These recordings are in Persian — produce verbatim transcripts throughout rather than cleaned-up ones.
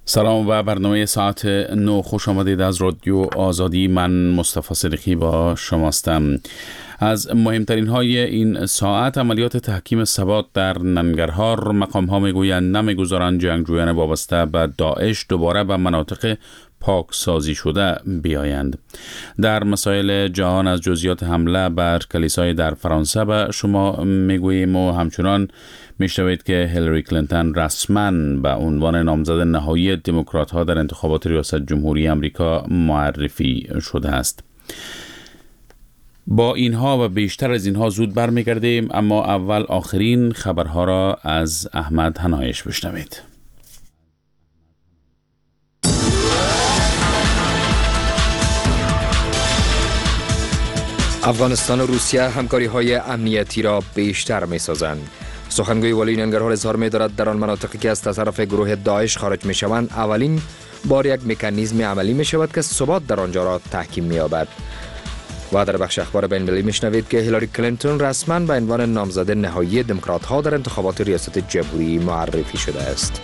سلام و برنامه ساعت نو خوش آمدید از رادیو آزادی. من مصطفی صدیقی با شماستم. از مهمترین های این ساعت: عملیات تحکیم ثبات در ننگرهار. مقام ها میگویند نمیگذارند جنگجویان وابسته به داعش دوباره به مناطق پاک سازی شده بیایند. در مسائل جهان از جزئیات حمله بر کلیسای در فرانسه به شما میگوییم و همچنان میشنوید که هیلاری کلینتون رسما به عنوان نامزد نهایی دموکرات ها در انتخابات ریاست جمهوری آمریکا معرفی شده است. با اینها و بیشتر از اینها زود برمیگردیم، اما اول آخرین خبرها را از احمد هنایش بشنوید. افغانستان و روسیه همکاری‌های امنیتی را بیشتر می‌سازند. سخنگوی والی ننگرهار اظهار می‌دارد در آن مناطقی که از تصرف گروه داعش خارج می‌شوند اولین بار یک مکانیزم عملی می‌شود که ثبات در آنجا را تحکیم می‌یابد. و در بخش اخبار بین‌المللی می‌شنوید که هیلاری کلینتون رسما به عنوان نامزد نهایی دموکرات‌ها در انتخابات ریاست جمهوری معرفی شده است.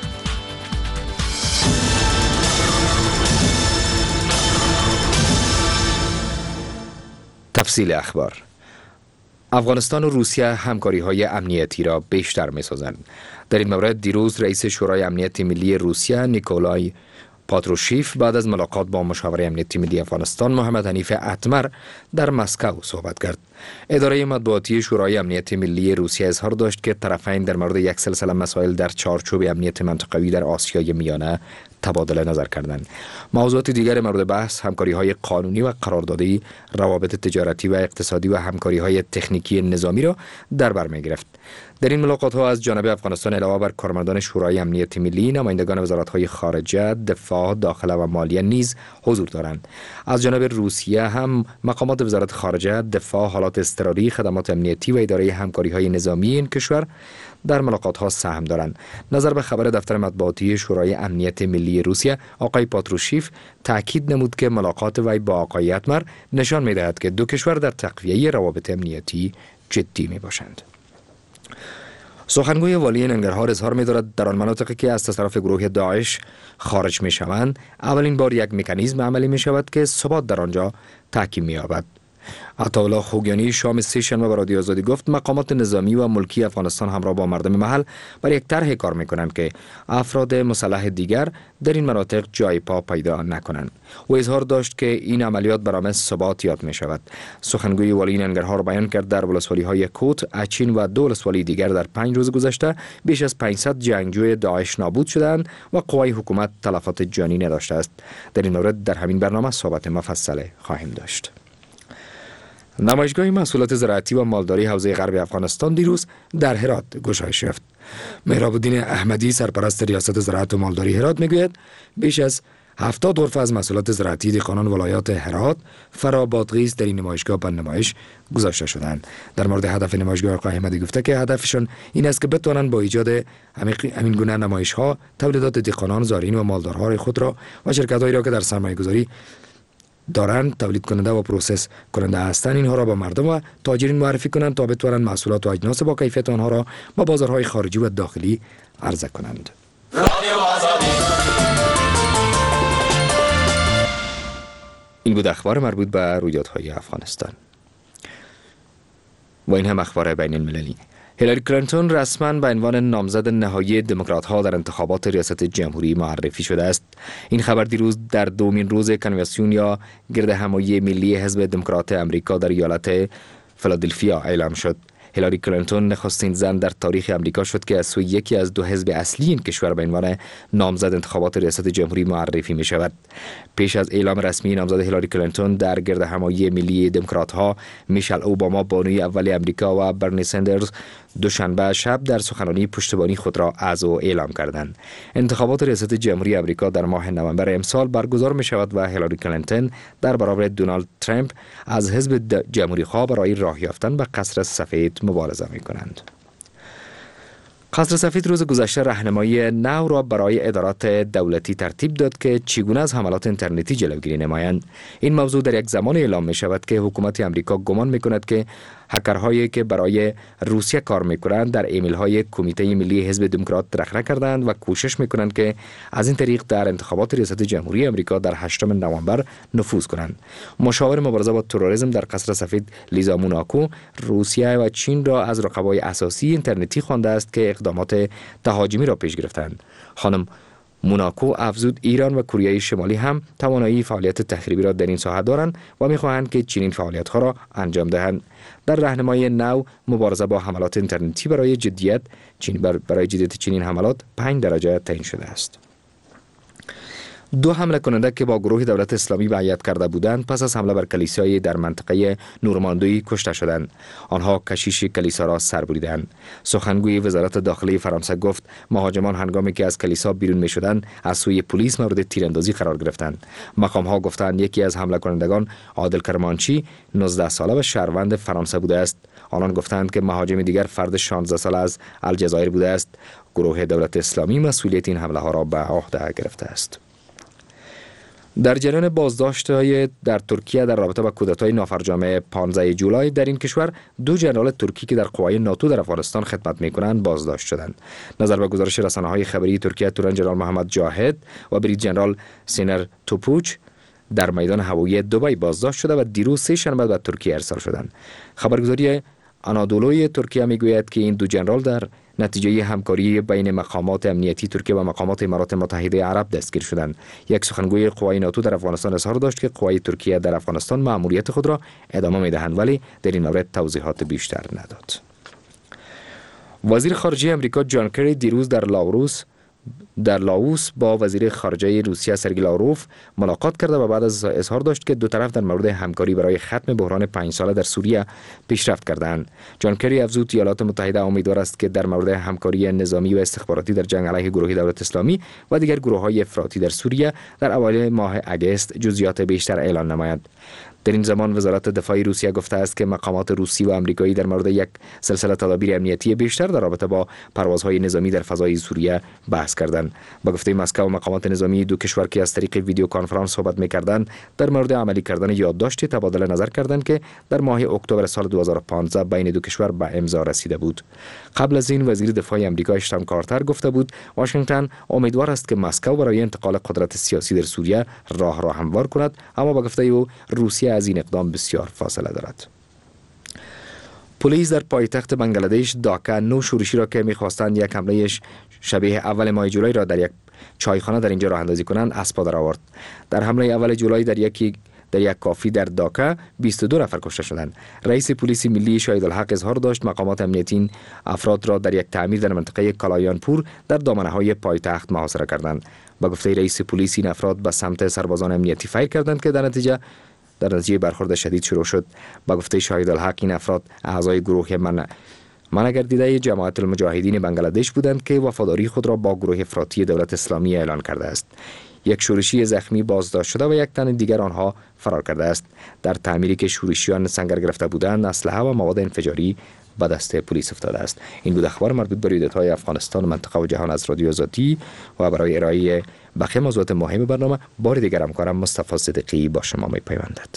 تفصیل اخبار: افغانستان و روسیه همکاری‌های امنیتی را بیشتر می‌سازند. در این مورد دیروز رئیس شورای امنیت ملی روسیه نیکولای پاتروشیف بعد از ملاقات با مشاور امنیتی ملی افغانستان محمد حنیف اتمر در مسکو صحبت کرد. اداره مطبوعاتی شورای امنیت ملی روسیه اظهار داشت که طرفین در مورد یک سلسله مسائل در چارچوب امنیت منطقوی در آسیای میانه تبادل نظر کردند. موضوعات دیگر مورد بحث همکاری‌های قانونی و قراردادی، روابط تجارتی و اقتصادی و همکاری‌های تکنیکی نظامی را در بر می‌گرفت. در این ملاقات‌ها از جانب افغانستان علاوه بر کارمندان شورای امنیت ملی، نمایندگان وزارت‌های خارجه، دفاع، داخله و مالیه نیز حضور دارند. از جانب روسیه هم مقامات وزارت خارجه، دفاع، حالات اضطراری، خدمات امنیتی و اداره همکاری‌های نظامی این کشور در ملاقات‌ها سهم دارند. نظر به خبر دفتر مطبوعاتی شورای امنیت ملی روسیه، آقای پاتروشیف تاکید نمود که ملاقات وی با آقای اتمر نشان می‌دهد که دو کشور در تقویه روابط امنیتی جدی می‌باشند. سخنگوی والی ننگرهار اظهار می‌دارد در آن مناطقی که از تصرف گروه داعش خارج می‌شوند اولین بار یک مکانیزم عملی می‌شود که ثبات در آنجا تحکیم می‌یابد. عطاالله خوگیانی شام سه شنبه به رادیو آزادی گفت مقامات نظامی و ملکی افغانستان همراه با مردم محل بر یک طرح کار می‌کنند که افراد مسلح دیگر در این مناطق جای پا پیدا نکنند. او اظهار داشت که این عملیات برای ثبات یاد می‌شود. سخنگوی والی ننگرهار بیان کرد در ولسوالی‌های کوت، اچین و دو ولسوالی دیگر در پنج روز گذشته بیش از پانصد جنگجوی داعش نابود شدند و قوای حکومت تلفات جانی نداشته است. در این مورد در همین برنامه صحبت مفصل خواهیم داشت. نمایشگاه محصولات زراعتی و مالداری حوزه غرب افغانستان دیروز در هرات گشایش یافت. مهراب الدین احمدی سرپرست ریاست زراعت و مالداری هرات میگوید بیش از هفتاد عرف از محصولات زراعتی دهقانان ولایات هرات، فرا، بادغیس در این نمایشگاه به نمایش گذاشته شدند. در مورد هدف نمایشگاه آقای احمدی گفته که هدفشون این است که بتوانند با ایجاد همین گونه نمایش‌ها تولیدات دهقانان، زارعین و مالداران خود را و شرکت‌هایی را که در سرمایه‌گذاری دارند تولید کننده و پروسس کننده هستند اینها را با مردم و تاجرین معرفی کنند تا بتوانند محصولات و اجناس با کیفیت آنها را با بازارهای خارجی و داخلی عرضه کنند. این بود اخبار مربوط به رویدادهای افغانستان. و این هم اخبار بین المللی. هیلاری کلینتون رسما به عنوان نامزد نهایی دموکرات‌ها در انتخابات ریاست جمهوری معرفی شده است. این خبر دیروز در دومین روز کنونسیون یا گرد همایی ملی حزب دموکرات امریکا در ایالت فیلادلفیا اعلام شد. هیلاری کلینتون نخستین زن در تاریخ امریکا شد که از سوی یکی از دو حزب اصلی این کشور به عنوان نامزد انتخابات ریاست جمهوری معرفی می شود. پیش از اعلام رسمی نامزد هیلاری کلینتون در گرد همایی ملی دموکرات‌ها، میشل اوباما بانوی اول امریکا و برنی سندرز دوشنبه شب در سخنرانی پشتیبانی خود را عضو اعلام کردند. انتخابات ریاست جمهوری امریکا در ماه نوامبر امسال برگزار می شود و هیلاری کلینتون در برابر دونالد ترامپ از حزب جمهوری خواه برای راه یافتن به قصر سفید مبارزه می کنند. قصر سفید روز گذشته راهنمایی نو را برای ادارات دولتی ترتیب داد که چگونه از حملات اینترنتی جلوگیری نمایند. این موضوع در یک زمان اعلام می شود که حکومت امریکا گمان می کند که هکرهایی که برای روسیه کار می کنند در ایمیل های کمیته ملی حزب دموکرات رخنه کردند و کوشش می کنند که از این طریق در انتخابات ریاست جمهوری امریکا در هشتم نوامبر نفوذ کنند. مشاور مبارزه با تروریسم در قصر سفید لیزا موناکو روسیه و چین را از رقبای اساسی اینترنتی خوانده است که اقدامات تهاجمی را پیش گرفتند. خانم موناکو افزود ایران و کره شمالی هم توانایی فعالیت تخریبی را در این ساحه دارند و می‌خواهند که چنین فعالیت‌ها را انجام دهند. در راهنمای نو مبارزه با حملات اینترنتی برای جدیت چین برای جدیت چنین حملات پنج درجه تعیین شده است. دو حمله کننده که با گروه دولت اسلامی بیعت کرده بودند پس از حمله بر کلیسای در منطقه نورماندوی کشته شدند. آنها کشیش کلیسا را سر بریدند. سخنگوی وزارت داخلی فرانسه گفت مهاجمان هنگامی که از کلیسا بیرون می شدند از سوی پلیس مورد تیراندازی قرار گرفتند. مقام ها گفتند یکی از حمله کنندگان عادل کرمانچی نوزده ساله و شهروند فرانسه بوده است. آنان گفتند که مهاجم دیگر فرد شانزده ساله از الجزایر بوده است. گروه دولت اسلامی مسئولیت این حمله ها را به عهده گرفته است. در جریان بازداشت‌های در ترکیه در رابطه با کودتای نافرجام پانزده جولای در این کشور دو ژنرال ترکی که در قوای ناتو در افغانستان خدمت می‌کنند بازداشت شدند. نظر به گزارش رسانه‌های خبری ترکیه، تورن جنرال محمد جاهد و بریج جنرال سینر توپوچ در میدان هوایی دبی بازداشت شده و دیروز سه شنبه به ترکیه ارسال شدند. خبرگزاری آنادولوی ترکیه میگوید که این دو جنرال در نتیجه همکاری بین مقامات امنیتی ترکیه و مقامات امارات متحده عرب دستگیر شدند. یک سخنگوی قوای ناتو در افغانستان اظهار داشت که قوای ترکیه در افغانستان مأموریت خود را ادامه می‌دهند ولی در این مورد توضیحات بیشتر نداد. وزیر خارجه امریکا جان کری دیروز در لاوروس در لاوس با وزیر خارجه روسیه سرگئی لاوروف ملاقات کرده و بعد از اظهار داشت که دو طرف در مورد همکاری برای ختم بحران پنج ساله در سوریه پیشرفت کردند. جان کری افزود ایالات متحده امیدوار است که در مورد همکاری نظامی و استخباراتی در جنگ علیه گروه دولت اسلامی و دیگر گروه‌های افراطی در سوریه در اوایل ماه اگست جزئیات بیشتر اعلان نماید. در این زمان وزارت دفاع روسیه گفته است که مقامات روسی و آمریکایی در مورد یک سلسله تدابیر امنیتی بیشتر در رابطه با پروازهای نظامی در فضای سوریه بحث کردند. با گفته مسکو مقامات نظامی دو کشور که از طریق ویدیو کنفرانس صحبت می‌کردند در مورد عملی کردن یادداشتی تبادل نظر کردند که در ماه اکتبر سال دو هزار و پانزده بین دو کشور به امضا رسیده بود. قبل از این وزیر دفاع آمریکا اشتون کارتر گفته بود واشنگتن امیدوار است که مسکو برای انتقال قدرت سیاسی در سوریه راه را هموار کند، اما با گفته او روسیه از این اقدام بسیار فاصله دارد. پلیس در پایتخت بنگلادش داکا نو شورشی را که می‌خواستند یک حمله شبیه اول ماه جولای را در یک چایخانه در اینجا راه اندازی کنند از پا درآورد. در حمله اول جولای در یکی در یک کافی در داکا بیست و دو نفر کشته شدند. رئیس پلیس ملی شاهدالحق اظهار داشت مقامات امنیتی این افراد را در یک تعمیر در منطقه کالایانپور در دامنه‌های پایتخت محاصره کردند. با گفته رئیس پلیس این افراد به سمت سربازان امنیتی فیر کردند که در نتیجه در نتیجه برخورد شدید شروع شد. با گفته شاهدالحق این افراد اعضای گروه من منگردیده جماعت المجاهدین بنگلادش بودند که وفاداری خود را با گروه افراطی دولت اسلامی اعلان کرده است. یک شورشی زخمی بازداشت شده و یک تن دیگر آنها فرار کرده است. در تعمیری که شورشیان سنگر گرفته بودند اسلحه و مواد انفجاری به دست پلیس افتاده است. این بود اخبار مربوط به رویدادهای افغانستان، منطقه و جهان از رادیو آزادی و برای ارائه بقیه موضوعات مهم برنامه بار دیگر همکارم مصطفی صدیقی با شما می پیوندد.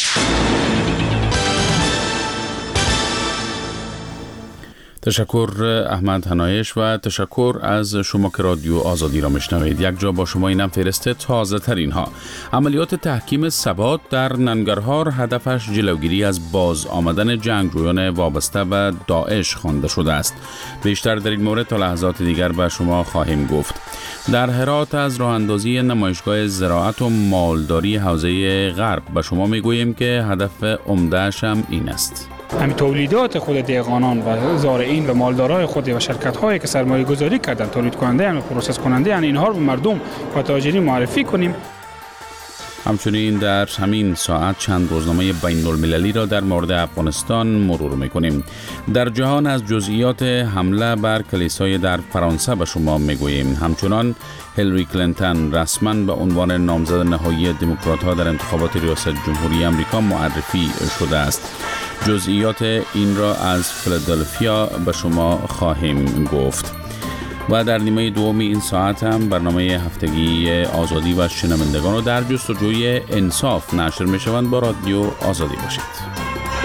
تشکر احمد هنایش و تشکر از شما که رادیو آزادی را میشنوید. یک جا با شما اینم فرسته تازه ترین ها. عملیات تحکیم ثبات در ننگرهار هدفش جلوگیری از باز آمدن جنگجویان وابسته به داعش خوانده شده است. بیشتر در این مورد تا لحظات دیگر به شما خواهیم گفت. در هرات از راه اندازی نمایشگاه زراعت و مالداری حوزه غرب به شما میگوییم که هدف عمده‌اش هم این است. همین تولیدات خود دیگانان و زارعین و مالدارای خود و شرکت‌هایی که سرمایه گذاری کردن تولید کننده و پروسس کننده یعنی اینها رو به مردم و تاجرین معرفی کنیم. همچنین در همین ساعت چند روزنامه بین المللی را در مورد افغانستان مرور می‌کنیم. در جهان از جزئیات حمله بر کلیسای در فرانسه به شما می‌گوییم. همچنان هیلاری کلینتون رسما به عنوان نامزد نهایی دموکرات‌ها در انتخابات ریاست جمهوری آمریکا معرفی شده است. جزئیات این را از فیلادلفیا به شما خواهیم گفت. و در نیمه دوم این ساعت هم برنامه هفتگی آزادی و شنوندگان رو در جستجوی انصاف نشر می شوند. با رادیو آزادی باشید.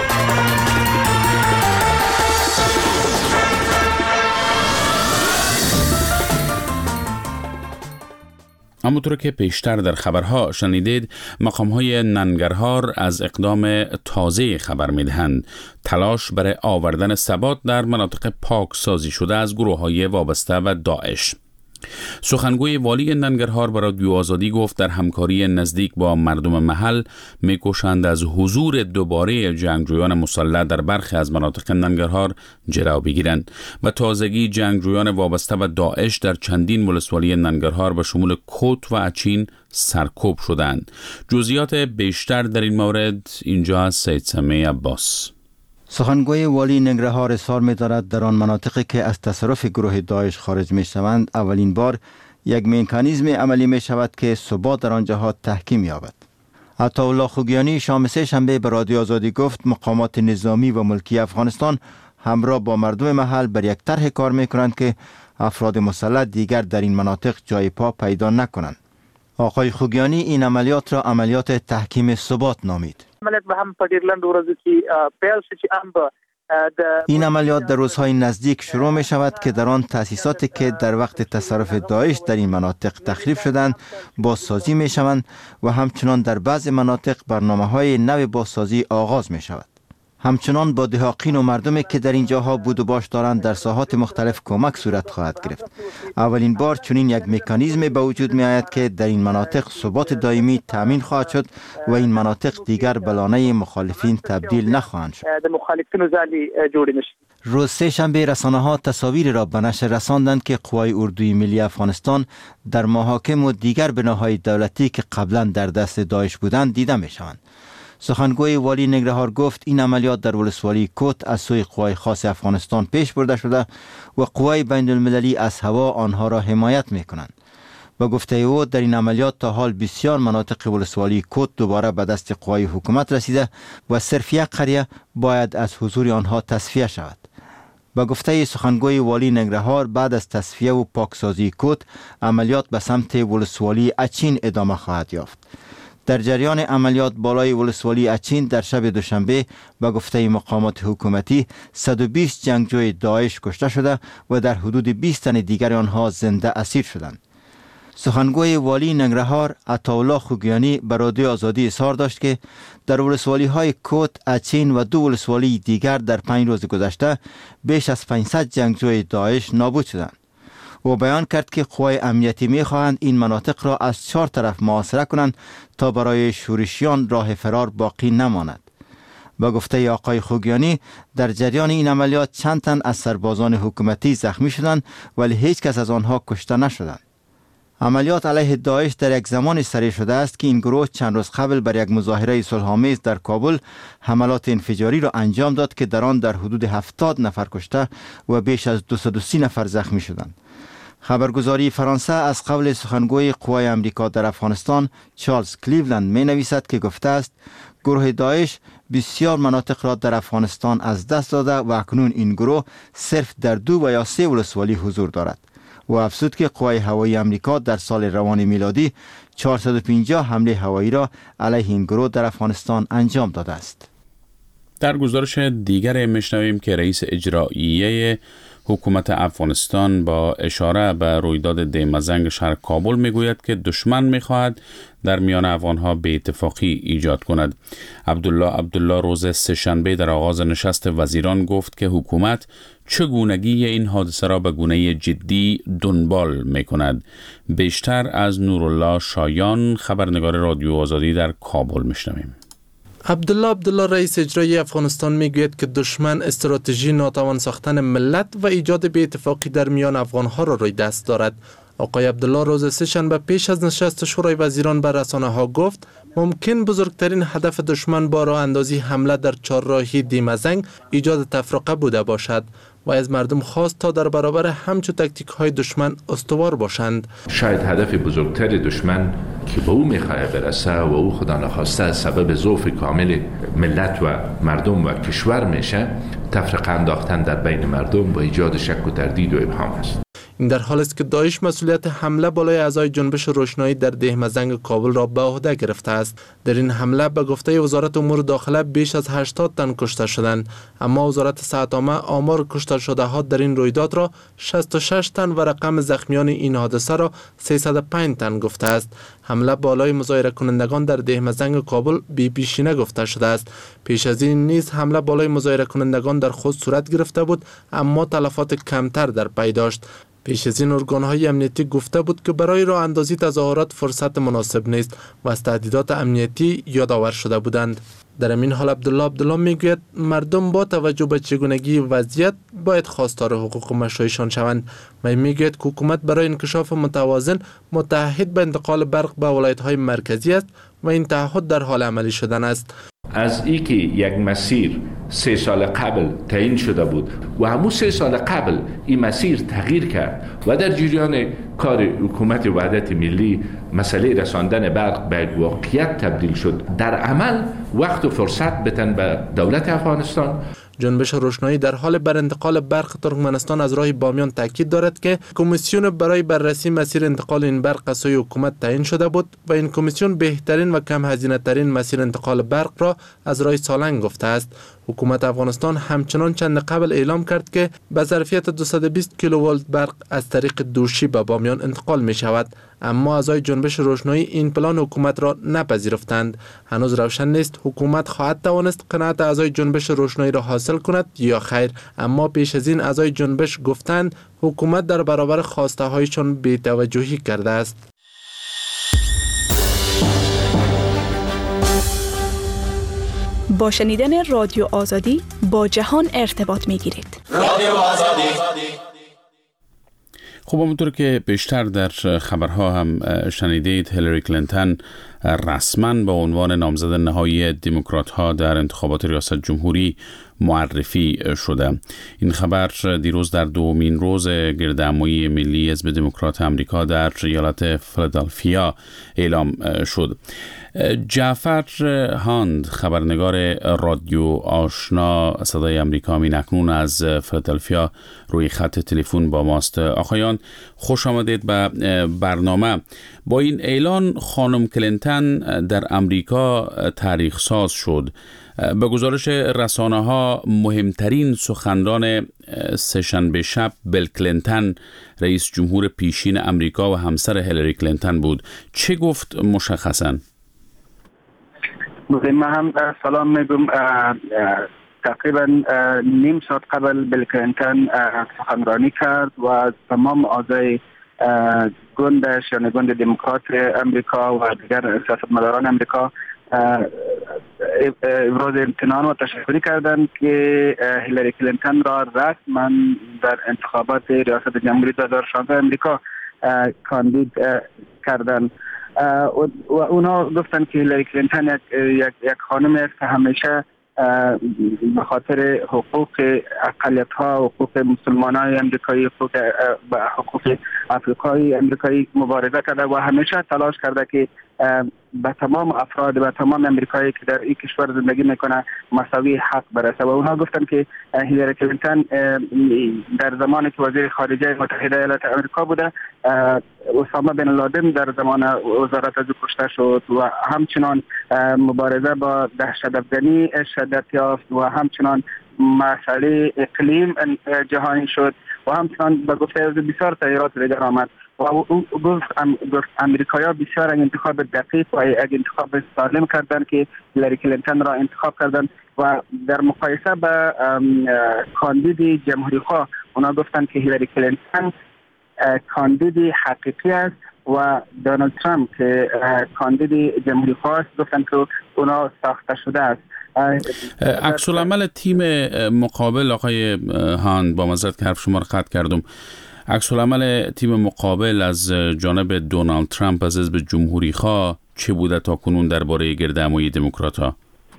همونطور که پیشتر در خبرها شنیدید، مقام‌های ننگرهار از اقدام تازه خبر می‌دهند. تلاش برای آوردن ثبات در مناطق پاک سازی شده از گروه‌های وابسته و داعش. سخنگوی والی ننگرهار برای رادیو آزادی گفت در همکاری نزدیک با مردم محل می‌کوشند از حضور دوباره جنگجویان مسلح در برخی از مناطق ننگرهار جلو بگیرند و تازگی جنگجویان وابسته و داعش در چندین ولسوالی ننگرهار به شمول کوت و اچین سرکوب شدند. جزئیات بیشتر در این مورد اینجا از سید سمیع عباس. سخنگوی والی ننگرهار اظهار می‌دارد در آن مناطقی که از تصرف گروه داعش خارج می‌شوند اولین بار یک مکانیزم عملی می‌شود که ثبات در آنجاها تحکیم یابد. عطاالله خوگیانی شام سه شنبه به رادیو آزادی گفت مقامات نظامی و ملکی افغانستان همراه با مردم محل بر یک طرح کار می‌کنند که افراد مسلح دیگر در این مناطق جای پا پیدا نکنند. آقای خوگیانی این عملیات را عملیات تحکیم ثبات نامید. این عملیات در روزهای نزدیک شروع می شود که در آن تأسیساتی که در وقت تصرف داعش در این مناطق تخریب شدند بازسازی می شوند و همچنان در بعض مناطق برنامه های نو بازسازی آغاز می شود. همچنان با دهاقین و مردمی که در اینجاها بود و باش دارند در ساحات مختلف کمک صورت خواهد گرفت. اولین بار چنین یک مکانیزم به وجود می آید که در این مناطق ثبات دائمی تامین خواهد شد و این مناطق دیگر به لانه مخالفین تبدیل نخواهند شد. روز سه شنبه رسانه‌ها تصاویر را به نشر رساندند که قوای اردوی ملی افغانستان در محاکم و دیگر بناهای دولتی که قبلا در دست داعش بودند دیده می شوند. سخنگوی والی ننگرهار گفت این عملیات در ولسوالی کوت از سوی قوای خاص افغانستان پیش برده شده و قوای بین المللی از هوا آنها را حمایت می کنند. با گفته او در این عملیات تا حال بسیار مناطق ولسوالی کوت دوباره به دست قوای حکومت رسیده و صرف یک قریه باید از حضور آنها تصفیه شود. با گفته سخنگوی والی ننگرهار بعد از تصفیه و پاکسازی کوت عملیات به سمت ولسوالی اچین ادامه خواهد یافت. در جریان عملیات بالای ولسوالی اچین در شب دوشنبه با گفته مقامات حکومتی صد و بیست جنگجوی داعش کشته شده و در حدود بیست تن دیگر آنها زنده اسیر شدند. سخنگوی والی ننگرهار عطاالله خوگیانی به رادیو آزادی اظهار داشت که در ولسوالی های کوت، اچین و دو ولسوالی دیگر در پنج روز گذشته بیش از پانصد جنگجوی داعش نابود شدند. او بیان کرد که قوای امنیتی می خواهند این مناطق را از چهار طرف محاصره کنند تا برای شورشیان راه فرار باقی نماند. با گفته آقای خوگیانی در جریان این عملیات چند تن از سربازان حکومتی زخمی شدند ولی هیچ کس از آنها کشته نشدند. عملیات علیه داعش در یک زمان سریع شده است که این گروه چند روز قبل بر یک مظاهره صلح‌آمیز در کابل حملات انفجاری را انجام داد که در آن در حدود هفتاد نفر کشته و بیش از دویست و سی نفر زخمی شدند. خبرگزاری فرانسه از قول سخنگوی قوای امریکا در افغانستان چارلز کلیولند می نویسد که گفته است گروه داعش بسیار مناطق را در افغانستان از دست داده و اکنون این گروه صرف در دو و یا سه ولسوالی حضور دارد و افزود که قوای هوایی امریکا در سال روان میلادی چهارصد و پنجاه حمله هوایی را علیه این گروه در افغانستان انجام داده است. در گزارش دیگر میشنویم که رئیس اجراییه حکومت افغانستان با اشاره به رویداد دیمزنگ شهر کابل میگوید که دشمن میخواهد در میان افغانها بی اتفاقی ایجاد کند. عبدالله عبدالله روز سه‌شنبه در آغاز نشست وزیران گفت که حکومت چگونگی این حادثه را به گونه جدی دنبال میکند. بیشتر از نورالله شایان خبرنگار رادیو آزادی در کابل میشنویم. عبدالله عبدالله رئیس اجرایی افغانستان میگوید که دشمن استراتژی ناتوان ساختن ملت و ایجاد بی اتفاقی در میان افغانها را روی دست دارد. آقای عبدالله روز سه‌شنبه پیش از نشست شورای وزیران بر رسانه‌ها گفت ممکن بزرگترین هدف دشمن با راه اندازی حمله در چهارراهی دیمزنگ ایجاد تفرقه بوده باشد و از مردم خواست تا در برابر همچو تکتیک های دشمن استوار باشند. شاید هدف بزرگتر دشمن که به او میخواه برسه و او خدا نخواسته سبب ضعف کامل ملت و مردم و کشور میشه، تفرقه انداختن در بین مردم و ایجاد شک و تردید و ابهام است. این در حالی است که داعش مسئولیت حمله بالای اعضای جنبش روشنایی در دهمزنگ کابل را به عهده گرفته است. در این حمله به گفته وزارت امور داخله بیش از هشتاد تن کشته شدند، اما وزارت صحت عامه آمار کشته شده ها در این رویداد را شصت و شش تن و رقم زخمیان این حادثه را سیصد و پنج تن گفته است. حمله بالای مظاهره کنندگان در دهمزنگ کابل بی پیشینه گفته شده است. پیش از این نیز حمله بالای مظاهره کنندگان در خود صورت گرفته بود، اما تلفات کمتر در پی داشت. پیش از این ارگان‌های امنیتی گفته بود که برای راه اندازی تظاهرات فرصت مناسب نیست و از تهدیدات امنیتی یادآور شده بودند. در این حال عبدالله عبدالله میگوید مردم با توجه به چگونگی وضعیت باید خواستار حقوق مشروعشان شوند و میگوید که حکومت برای انکشاف متوازن متعهد به انتقال برق به ولایت‌های مرکزی است و این تعهد در حال عملی شدن است. از ای که یک مسیر سه سال قبل تعیین شده بود و همون سه سال قبل این مسیر تغییر کرد و در جریان کار حکومت وحدت ملی مسئله رساندن برق به واقعیت تبدیل شد، در عمل وقت و فرصت بتن به دولت افغانستان. جنبش روشنایی در حال بر انتقال برق ترکمنستان از راه بامیان تاکید دارد که کمیسیون برای بررسی مسیر انتقال این برق از سوی حکومت تعیین شده بود و این کمیسیون بهترین و کم هزینه ترین مسیر انتقال برق را از راه سالنگ گفته است. حکومت افغانستان همچنان چند قبل اعلام کرد که به ظرفیت دویست و بیست کیلوولت برق از طریق دوشی به بامیان انتقال می شود، اما اعضای جنبش روشنایی این پلان حکومت را نپذیرفتند. هنوز روشن نیست حکومت خواهد توانست قناعت اعضای جنبش روشنایی را حاصل کند یا خیر، اما پیش از این اعضای جنبش گفتند حکومت در برابر خواسته هایشان بی‌توجهی کرده است. با شنیدن رادیو آزادی با جهان ارتباط می گیرید. رادیو آزادی. خب همونطور که بیشتر در خبرها هم شنیدید، هیلاری کلینتون رسما به عنوان نامزد نهایی دموکرات ها در انتخابات ریاست جمهوری معرفی شده. این خبر دیروز در دومین روز گردهمایی ملی حزب دموکرات آمریکا در ایالت فیلادلفیا اعلام شد. جعفر هاند، خبرنگار رادیو آشنا صدای آمریکا، می اکنون از فیلادلفیا روی خط تلفن با ماست. آقایان خوش آمدید به برنامه. با این اعلان خانم کلینتون در آمریکا تاریخ ساز شد. به گزارش رسانه ها مهمترین سخنران سه‌شنبه شب بیل کلینتون، رئیس جمهور پیشین آمریکا و همسر هیلاری کلینتون بود. چه گفت مشخصاً؟ من هم سلام میگم. تقریبا نیم ساعت قبل بیل کلینتون سخنرانی کرد و تمام اعضای گندش یعنی گند دموکرات امریکا و دیگر سیاستمداران امریکا ابراز امتنان و تشکری کردند که هیلاری کلینتون را رسما در انتخابات ریاست جمهوری دو هزار و شانزده امریکا کاندید کردند و اونا گفتن که هیلاری کلینتون یک یک, یک خانمی است که همیشه به خاطر حقوق اقلیت ها، حقوق مسلمان های امریکایی، حقوق حقوق افریقایی امریکایی مبارزه کرده و همیشه تلاش کرده که به تمام افراد و تمام امریکایی که در این کشور زندگی میکنه مساوی حق برسه. و اونها گفتن که هیلاری کلینتون در زمانی که وزیر خارجه متحده ایالات آمریکا بوده، اسامه بن لادن در زمان وزارت از کشته شد و همچنان مبارزه با دهشت افغانی شدت یافت و همچنان مسئله اقلیم جهانی شد و همچنان به گفته بسیار تغییرات دیگر آمد. و او گفت امریکایی‌ها بسیار انتخاب دقیق و یک انتخاب سالم کردند که هیلاری کلینتون را انتخاب کردند و در مقایسه با کاندید جمهوری خواه اونا گفتند که هیلاری کلینتون کاندید حقیقی است و دونالد ترامپ که کاندید جمهوری خواه است گفتند که اونا ساخته شده است. عکس العمل تیم مقابل، آقای هان با معذرت که حرف شما را قطع کردم، عکس العمل تیم مقابل از جانب دونالد ترامپ از حزب جمهوری خواه چه بوده تا کنون درباره گردهمایی دموکرات‌ها؟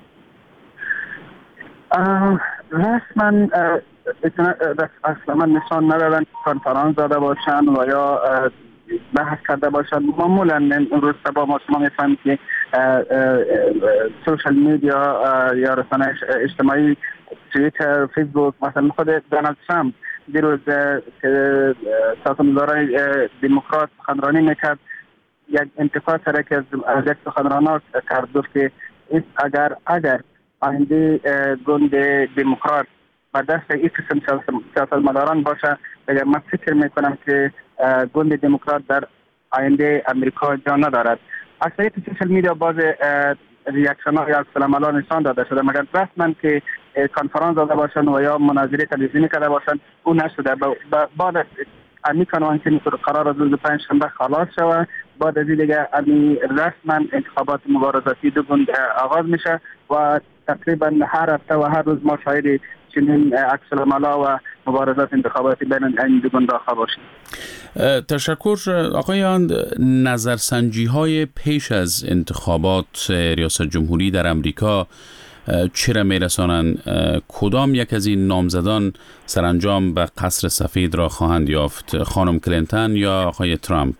رسما اصلا نشان ندادن کنفرانس داده باشن و یا بحث کرده باشن. معمولا این روز با ما شما میفهمید که سوشال میدیا یا رسانه اجتماعی، توییتر، فیسبوک، مثلا خود دونالد ترامپ دیروز که سیاستمداران دموکرات سخنرانی میکرد، یک انتقاد سره که از یک سخنران کرد، گفت که اگر اگر آینده گوند دموکرات با دست این قسم سیاستمداران باشه، دیگر من فکر میکنم که گوند دموکرات در آینده امریکا جا ندارد. اکثریت سوشال میدیا باز ریاکشن ها یا سلام علیه نشان داده شده، مگر رسما که کنفرانس داده باشند و یا مناظره تلویزیونی کرده باشند اون نشده. بعد از امی کنوانسیون که قرار از روز پنج شنبه خلاص شود، بعد از این دیگه امی رسما انتخابات مبارزاتی دو گوند آغاز میشه و تقریبا هر هفته و هر روز ما شاهد چنین عکس العملا و مبارزات انتخاباتی بین این دو گوند خواهد باشیم. تشکر آقایان. نظرسنجی های پیش از انتخابات ریاست جمهوری در امریکا چرا میرسانند؟ کدام یک از این نامزدان سرانجام به قصر سفید را خواهند یافت؟ خانم کلینتون یا آقای ترامپ؟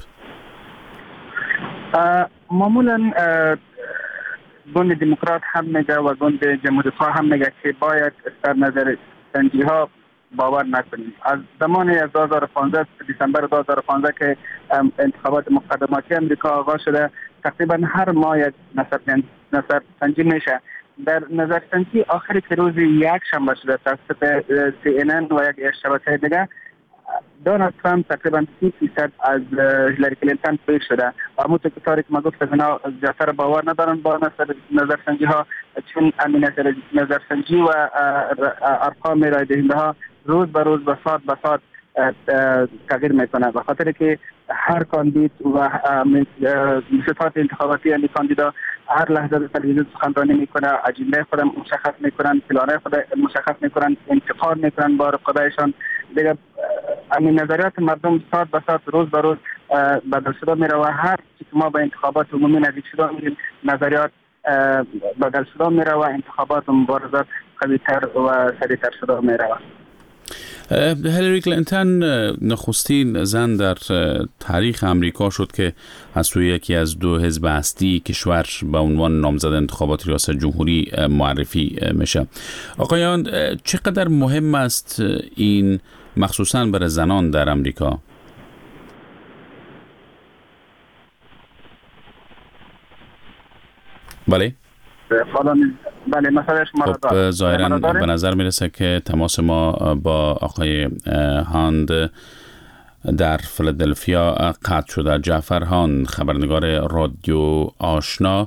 معمولا گوند دموکرات هم میگه و گوند جمهوری خواه هم میگه که باید در نظر سنجی ها باور نکنیم. از زمان از دو هزار و پانزده دسامبر دو هزار و پانزده که انتخابات مقدماتی امریکا آغاز شده، تقریبا هر ماه یک نظر سنجی میشه. در نظر سنجی آخری که روز یک شنبه شده توسط سی این ان و یک شبکه دیگه، دونالد ترامپ تقریبا سی فیصد از هیلاری کلینتون پیش شده و همونطور که طوری که ما گفتم اینا زیادتر باور ندارن با نظرسنجی ها، چون همین نظرسنجی و ارقام رای دهنده ها روز به روز و ساعت به ساعت تغییر میکنه، به خاطر که هر کاندید و صفات انتخاباتی یعنی کاندیدا هر لحظه در تلویزیون سخنرانی میکنه، اجنده خود مشخص میکنن، پلانای خود مشخص میکنن، انتقاد میکنن با رقبایشان. دیگه همین نظریات مردم ساعت به ساعت روز به روز بدل شده میره و هر چیزی که ما به انتخابات عمومی نزدیک شده میریم نظریات بدل شده میره و انتخابات و مبارزات قوی‌تر و سریعتر شده میره. هیلاری کلینتون نخستین زن در تاریخ امریکا شد که از سوی یکی از دو حزب اصلی کشور به عنوان نامزد انتخابات ریاست جمهوری معرفی میشه. آقایان، چقدر مهم است این مخصوصاً برای زنان در امریکا؟ بله؟ بله مثلا شما خب ظاهراً به نظر میرسه که تماس ما با آقای هاند در فیلادلفیا قطع شده. جعفر هاند، خبرنگار رادیو آشنا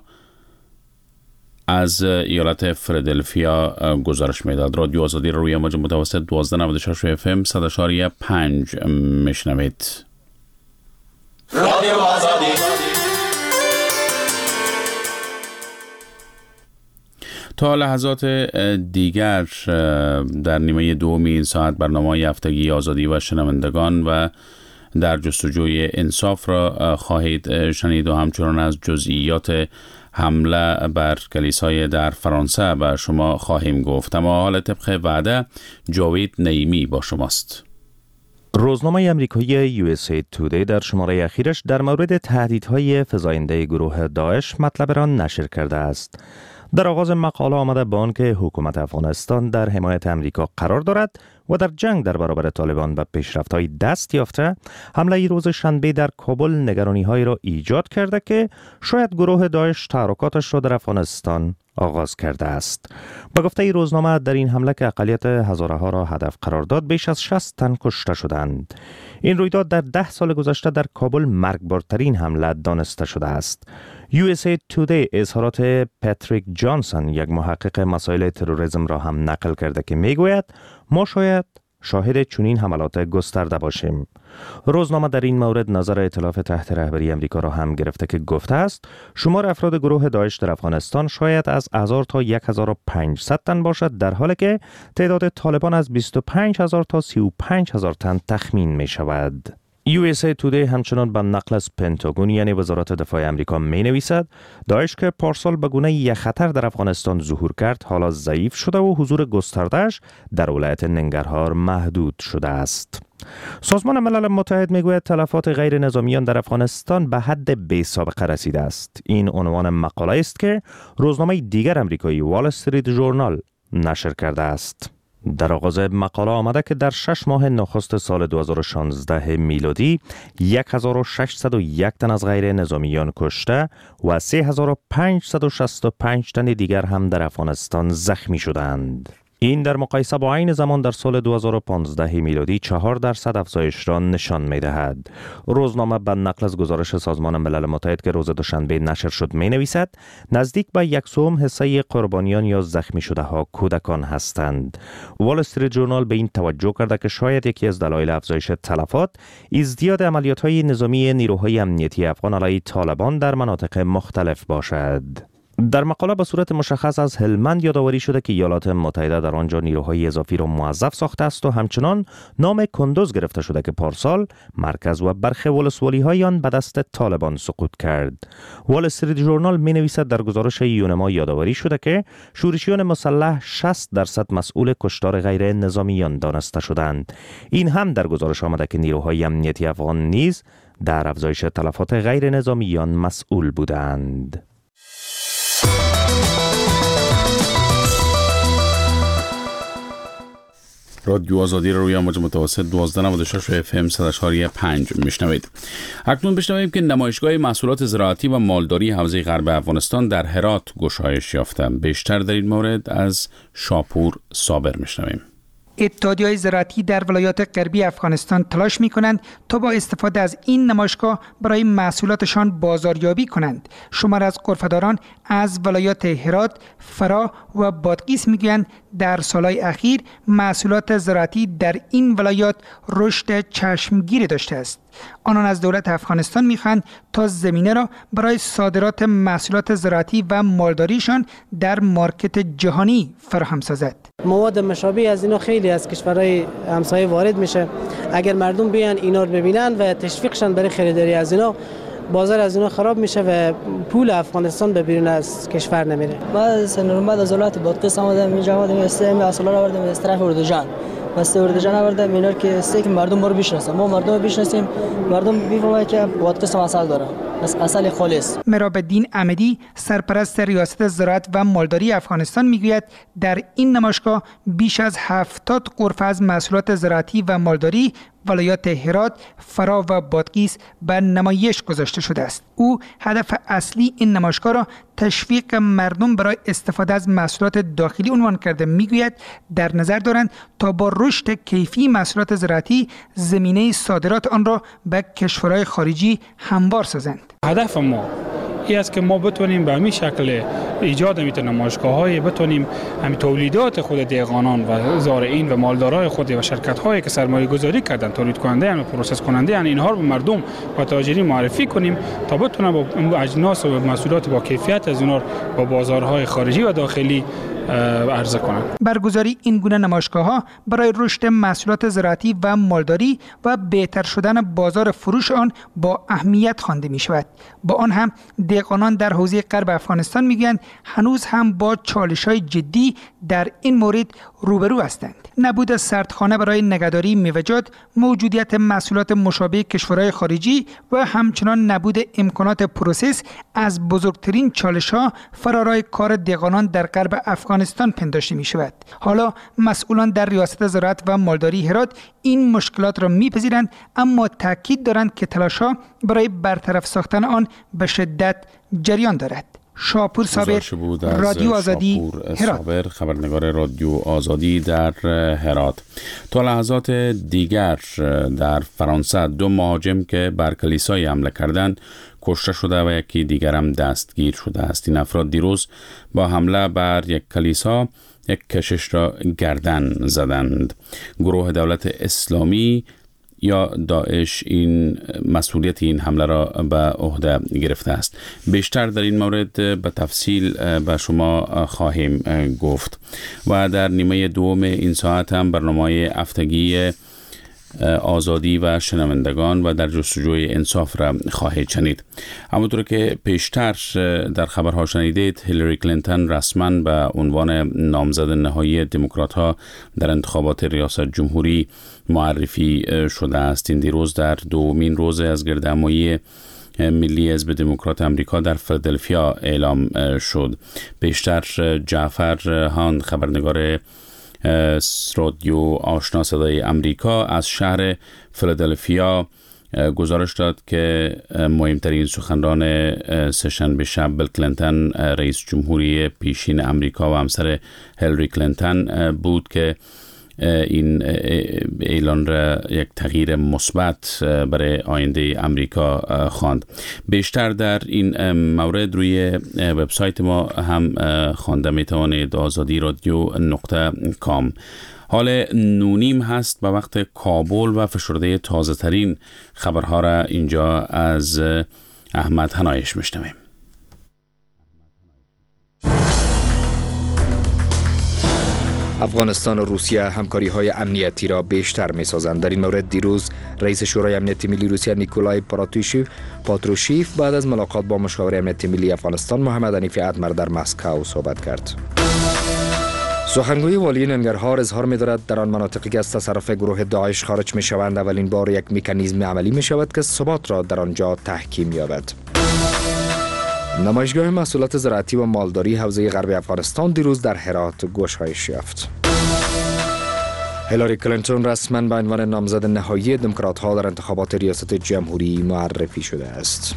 از ایالت فیلادلفیا گزارش میداد. رادیو آزادی رو روی موج متوسط دوازده نود و شش اف ام صد و چهار پنج میشنوید. رادیو آزادی. تا لحظات دیگر در نیمه دوم این ساعت برنامه هفتگی آزادی و شنوندگان و در جستجوی انصاف را خواهید شنید و همچنان از جزئیات حمله بر کلیسای در فرانسه به شما خواهیم گفت. اما حال طبق وعده جاوید نعیمی با شماست. روزنامه امریکایی یو اس ای تودی در شماره اخیرش در مورد تهدیدهای فزاینده گروه داعش مطلب را نشر کرده است. در آغاز مقاله آمده به آن که حکومت افغانستان در حمایت امریکا قرار دارد و در جنگ در برابر طالبان به پیشرفت‌های دست یافته، حمله روز شنبه در کابل نگرانی‌هایی را ایجاد کرده که شاید گروه داعش تحرکاتش را در افغانستان آغاز کرده است. به گفته روزنامه در این حمله که اقلیت هزاره‌ها را هدف قرار داد، بیش از شصت تن کشته شدند. این رویداد در ده سال گذشته در کابل مرگبارترین حمله دانسته شده است. یو اس ای تودی اظهارات پاتریک جانسون، یک محقق مسائل تروریسم را هم نقل کرده که میگوید ما شاید شاهد چنین حملات گسترده باشیم. روزنامه در این مورد نظر ائتلاف تحت رهبری امریکا را هم گرفته که گفته است شمار افراد گروه داعش در افغانستان شاید از هزار تا هزار و پانصد تن باشد، در حالی که تعداد طالبان از بیست و پنج هزار تا سی و پنج هزار تن تخمین می شود. یو اس ای تودی همچنان به نقل از پنتاگون یعنی وزارت دفاع امریکا می نویسد داعش که پارسال به گونه یک خطر در افغانستان ظهور کرد حالا ضعیف شده و حضور گسترده‌اش در ولایت ننگرهار محدود شده است. سازمان ملل متحد میگوید تلفات غیر نظامیان در افغانستان به حد بی سابقه رسیده است. این عنوان مقاله است که روزنامه دیگر امریکایی وال استریت ژورنال نشر کرده است. در آغاز مقاله آمده که در شش ماه نخست سال دو هزار و شانزده میلادی هزار و ششصد و یک تن از غیر نظامیان کشته و سه هزار و پانصد و شصت و پنج تن دیگر هم در افغانستان زخمی شدند. این در مقایسه با عین زمان در سال دو هزار و پانزده میلادی چهار درصد افزایش را نشان می دهد. روزنامه به نقل از گزارش سازمان ملل متحد که روز دوشنبه نشر شد می نویسد نزدیک به یک سوم حصه قربانیان یا زخمی شده ها کودکان هستند. وال استریت جورنال به این توجه کرده که شاید یکی از دلایل افزایش تلفات ازدیاد عملیات های نظامی نیروهای امنیتی افغان علیه طالبان در مناطق مختلف باشد. در مقاله به صورت مشخص از هلمند یادآوری شده که ایالات متحده در آنجا نیروهای اضافی را موظف ساخته است و همچنان نام کندوز گرفته شده که پارسال مرکز و برخی ولسوالی‌های آن به دست طالبان سقوط کرد. وال استریت جورنال می نویسد در گزارش یونما یادآوری شده که شورشیان مسلح شصت درصد مسئول کشتار غیر نظامیان دانسته شدند. این هم در گزارش آمده که نیروهای امنیتی افغان نیز در افزایش تلفات غیر نظامیان مسئول بودند. رادیو آزادی رو روی امواج متوسط دوازده ممیز و شش اف ام صد و چهار ممیز پنج میشنوید. اکنون بشنویم که نمایشگاه محصولات زراعتی و مالداری حوزه غرب افغانستان در هرات گشایش یافته. بیشتر در این مورد از شاپور صابر میشنویم. اتحادیه‌های زراعتی در ولایات غربی افغانستان تلاش می‌کنند تا با استفاده از این نمایشگاه برای محصولاتشان بازاریابی کنند. شمار از غرفه‌داران از ولایات هرات، فرا و بادغیس میگویند در سالهای اخیر محصولات زراعتی در این ولایات رشد چشمگیری داشته است. آنان از دولت افغانستان میخواهند تا زمینه را برای صادرات محصولات زراعتی و مالداریشان در مارکت جهانی فراهم سازد. مواد مشابه از اینا خیلی از کشورهای همسایه وارد میشه. اگر مردم بیان اینا رو ببینن و تشویقشان برای خریداری از اینا، بازار از اینا خراب میشه و پول افغانستان به بیرون از کشور نمیره. بعد سنرون بعد از ولایت بادغیس آمدم اینجا آمدم استیم اصلا را آوردم از طرف اردوجان. بس اردوجان آوردم اینا که است که مردم ما رو بشناسن. ما مردم رو بشناسیم، مردم میفهمن که بادغیس اصل داره. بس اصل خالص. مراب الدین احمدی سرپرست ریاست زراعت و مالداری افغانستان میگوید در این نمایشگاه بیش از هفتاد غرفه از محصولات زراعتی و مالداری ولایات هرات، فرا و بادغیس به نمایش گذاشته شده است. او هدف اصلی این نمایشگاه را تشویق مردم برای استفاده از محصولات داخلی عنوان کرده. میگوید در نظر دارند تا با رشد کیفی محصولات زراعتی زمینه صادرات آن را به کشورهای خارجی هموار سازند. هدف ما این است که ما بتونیم به همین شکل ایجاد همین نمایشگاه‌های بتونیم همین تولیدات خود دیگانان و زارعین و مالدارای خود و شرکت‌هایی که سرمایه گذاری کردن تولید کننده و پروسس کننده یعنی اینها رو به مردم و تاجری معرفی کنیم تا بتونن با اجناس و محصولات با کیفیت از اینا با بازارهای خارجی و داخلی عرضه کنند. برگزاری این گونه نمایشگاه‌ها برای رشد محصولات زراعتی و مالداری و بهتر شدن بازار فروش آن با اهمیت خوانده می‌شود. با آن هم دهقانان در حوزه غرب افغانستان میگویند هنوز هم با چالش‌های جدی در این مورد روبرو هستند. نبود سردخانه برای نگهداری میوه‌جات، موجودیت محصولات مشابه کشورهای خارجی و همچنان نبود امکانات پروسس از بزرگترین چالش‌ها فرارای کار دهقانان در غرب افغانستان پنداشته می‌شود. حالا مسئولان در ریاست زراعت و مالداری هرات این مشکلات را می‌پذیرند، اما تاکید دارند که تلاش‌ها برای برطرف ساختن آن به شدت جریان دارد. شاپور صابر، رادیو آزادی، هرات. خبرنگار رادیو آزادی در هرات. تا لحظات دیگر در فرانسه دو مهاجم که بر کلیسای حمله کردند کشته شده و یکی دیگر هم دستگیر شده است. این افراد دیروز با حمله بر یک کلیسا یک کشیش را گردن زدند. گروه دولت اسلامی یا داعش این مسئولیت این حمله را به عهده گرفته است. بیشتر در این مورد به تفصیل به شما خواهیم گفت و در نیمه دوم این ساعت هم برنامه هفتگی آزادی و شنوندگان و در جستجوی انصاف را خواهید شنید. همونطور که پیشتر در خبرها شنیدید، هیلاری کلینتون رسما به عنوان نامزد نهایی دموکرات‌ها در انتخابات ریاست جمهوری معرفی شده است. این دیروز در دومین روز از گردهمایی ملی حزب دموکرات امریکا در فیلادلفیا اعلام شد. پیشتر جعفر هان خبرنگار رادیو آشنا صدای امریکا از شهر فیلادلفیا گزارش داد که مهمترین سخنران سه‌شنبه شب بیل کلینتون رئیس جمهوری پیشین امریکا و همسر هیلاری کلینتون بود که این اعلان را یک تغییر مثبت برای آینده امریکا خواند. بیشتر در این مورد روی وبسایت ما هم خوانده میتوانید آزادی رادیو نقطه کام. حال نونیم هست به وقت کابل و فشرده تازه ترین خبرها را اینجا از احمد هنایش میشنویم. افغانستان و روسیه همکاری های امنیتی را بیشتر می سازند. در این مورد دیروز رئیس شورای امنیت ملی روسیه نیکولای پاتروشیف پاتروشیف بعد از ملاقات با مشاور امنیت ملی افغانستان محمد حنیف ادمر در مسکو صحبت کرد. سخنگوی والی ننگرهار اظهار می دارد در آن مناطقی که از تصرف گروه داعش خارج می شوند اولین بار یک مکانیزم عملی می شود که ثبات را در آنجا تحکیم یابد. نمایشگاه محصولات زراعتی و مالداری حوزه غرب افغانستان دیروز در هرات گشایش یافت. هیلاری کلینتون رسما به عنوان نامزد نهایی دموکرات‌ها در انتخابات ریاست جمهوری معرفی شده است.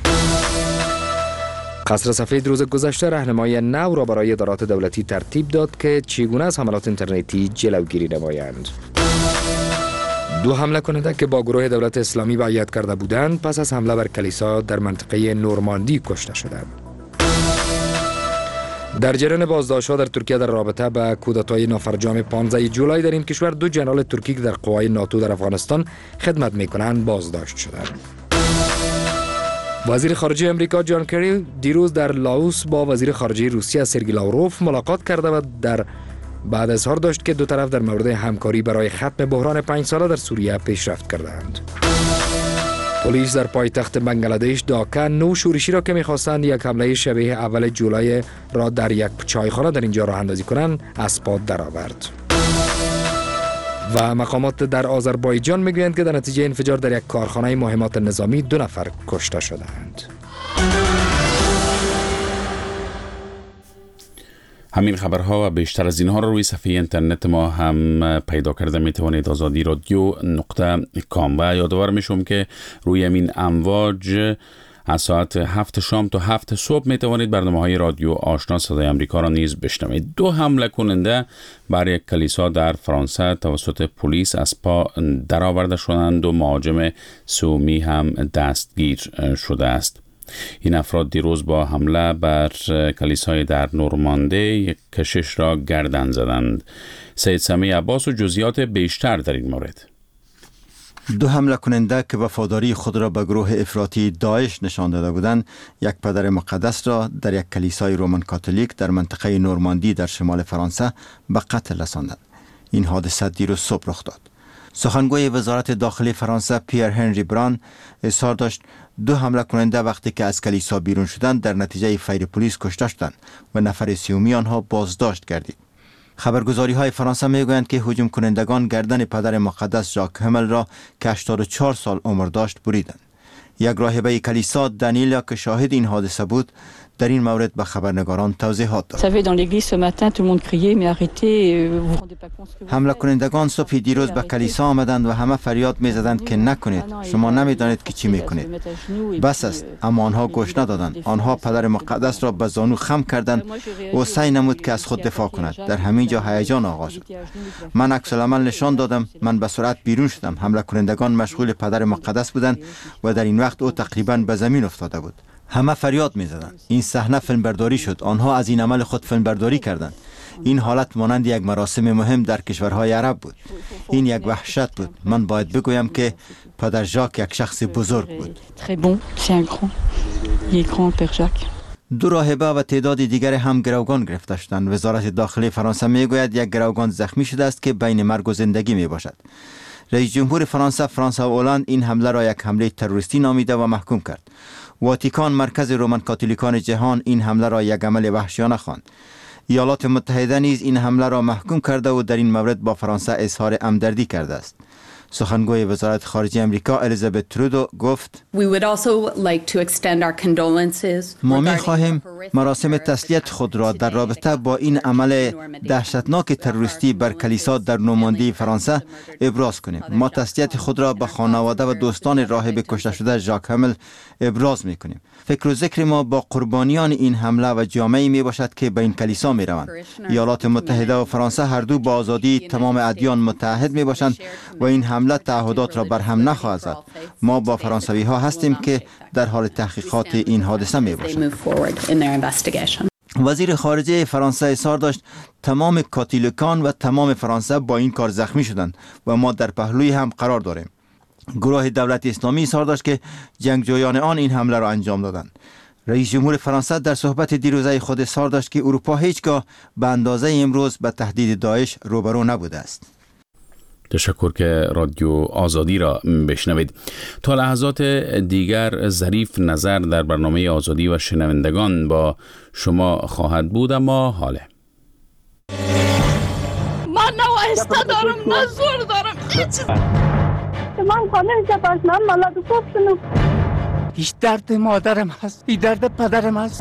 قصر سفید روز گذشته راهنمای نو را برای ادارات دولتی ترتیب داد که چگونه از حملات اینترنتی جلوگیری نمایند. دو حمله کننده که با گروه دولت اسلامی بیعت کرده بودند پس از حمله بر کلیسا در منطقه نورماندی کشته شدند. در جریان بازداشت‌ها در ترکیه در رابطه با کودتای نافرجام پانزده جولای در این کشور دو ژنرال ترکی که در قوای ناتو در افغانستان خدمت می‌کنند بازداشت شدند. وزیر خارجه امریکا جان کری دیروز در لاوس با وزیر خارجه روسیه سرگئی لاوروف ملاقات کرده و در بعد اظهار داشت که دو طرف در مورد همکاری برای ختم بحران پنج ساله در سوریه پیشرفت کردند. پلیس در پایتخت بنگلادش داکا نو شورشی را که می‌خواستند یک حمله شبیه اول جولای را در یک چایخانه در اینجا راه اندازی کنند از پا درآورد. و مقامات در آذربایجان میگویند که در نتیجه انفجار در یک کارخانه مهمات نظامی دو نفر کشته شدند. همین خبرها و بیشتر از اینها را روی صفحه اینترنت ما هم پیدا کرده می توانید آزادی رادیو نقطه کام. و یادآور میشم که روی همین امواج از ساعت هفت شام تا هفت صبح می توانید برنامه های رادیو آشنا صدای امریکا را نیز بشنوید. دو حمله کننده بر یک کلیسا در فرانسه توسط پلیس از پا درآورده شدند و مهاجم سومی هم دستگیر شده است. این افراد دیروز با حمله بر کلیسای در نورمانده یک کشش را گردن زدند. سید سمیع عباس و جزئیات بیشتر در این مورد. دو حمله کننده که وفاداری خود را به گروه افراطی داعش نشان داده بودند، یک پدر مقدس را در یک کلیسای رومن کاتولیک در منطقه نورماندی در شمال فرانسه به قتل رساندند. این حادثه دیروز صبح رخ داد. سخنگوی وزارت داخلی فرانسه پیر هنری بران اظهار داشت دو حمله کننده وقتی که از کلیسا بیرون شدند در نتیجه فیر پلیس کشته شدند و نفر سومی آنها بازداشت گردید. خبرگزاری های فرانسه میگویند که هجوم کنندگان گردن پدر مقدس ژاک همل را که هشتاد و چهار سال عمر داشت بریدند. یک راهبه کلیسا دانیلا که شاهد این حادثه بود در این مورد به خبرنگاران توضیحات داد. حمله کنندگان صبح دیروز به کلیسا آمدند و همه فریاد می‌زدند که نکنید، شما نمی‌دانید که چی می‌کنید. بس است، اما آنها گوش ندادند. آنها پدر مقدس را به زانو خم کردند و سعی نمود که از خود دفاع کند. در همین جا هیجان آغاز شد. من عکس العمل نشان دادم. من به سرعت بیرون شدم. حمله کنندگان مشغول پدر مقدس بودند و در این وقت او تقریباً به زمین افتاده بود. همه فریاد می‌زدند. این صحنه فیلمبرداری شد. آنها از این عمل خود فیلمبرداری کردند. این حالت مانند یک مراسم مهم در کشورهای عرب بود. این یک وحشت بود. من باید بگویم که پدر ژاک یک شخص بزرگ بود. دو راهبه و تعداد دیگر هم گروگان گرفته شدند. وزارت داخلی فرانسه میگوید یک گروگان زخمی شده است که بین مرگ و زندگی می باشد. رئیس جمهور فرانسه فرانسوا اولند این حمله را یک حمله تروریستی نامیده و محکوم کرد. واتیکان مرکز رومن کاتولیکان جهان این حمله را یک عمل وحشیانه خواند. ایالات متحده نیز این حمله را محکوم کرده و در این مورد با فرانسه اظهار همدردی کرده است. سخنگوی وزارت خارجه امریکا الیزابت ترودو گفت ما می خواهیم مراسم تسلیت خود را در رابطه با این عمل دهشتناک تروریستی بر کلیسا در نورماندی فرانسه ابراز کنیم. ما تسلیت خود را به خانواده و دوستان راهب کشته شده ژاک همل ابراز می کنیم. فکر و ذکر ما با قربانیان این حمله و جامعه‌ای می باشد که به این کلیسا می روند. ایالات متحده و فرانسه هر دو با آزادی تمام ادیان متحد می باشند و این حمله تعهدات را برهم نخواهد زد. ما با فرانسوی ها هستیم که در حال تحقیقات این حادثه می باشند. وزیر خارجه فرانسه اظهار داشت تمام کاتولیکان و تمام فرانسه با این کار زخمی شدند و ما در پهلوی هم قرار داریم. گروه دولت اسلامی اظهار داشت که جنگجویان آن این حمله را انجام دادند. رئیس جمهور فرانسه در صحبت دیروزه خود اظهار داشت که اروپا هیچگاه به اندازه امروز به تهدید داعش روبرو نبوده است. تشکر که رادیو آزادی را بشنوید. تا لحظات دیگر ظریف نظر در برنامه آزادی و شنوندگان با شما خواهد بود، اما حاله من نه آهسته دارم نه زور دارم. من خانه جباش من ملاد خوب شنو. هیچ درد مادرم هست، هیچ درد پدرم هست.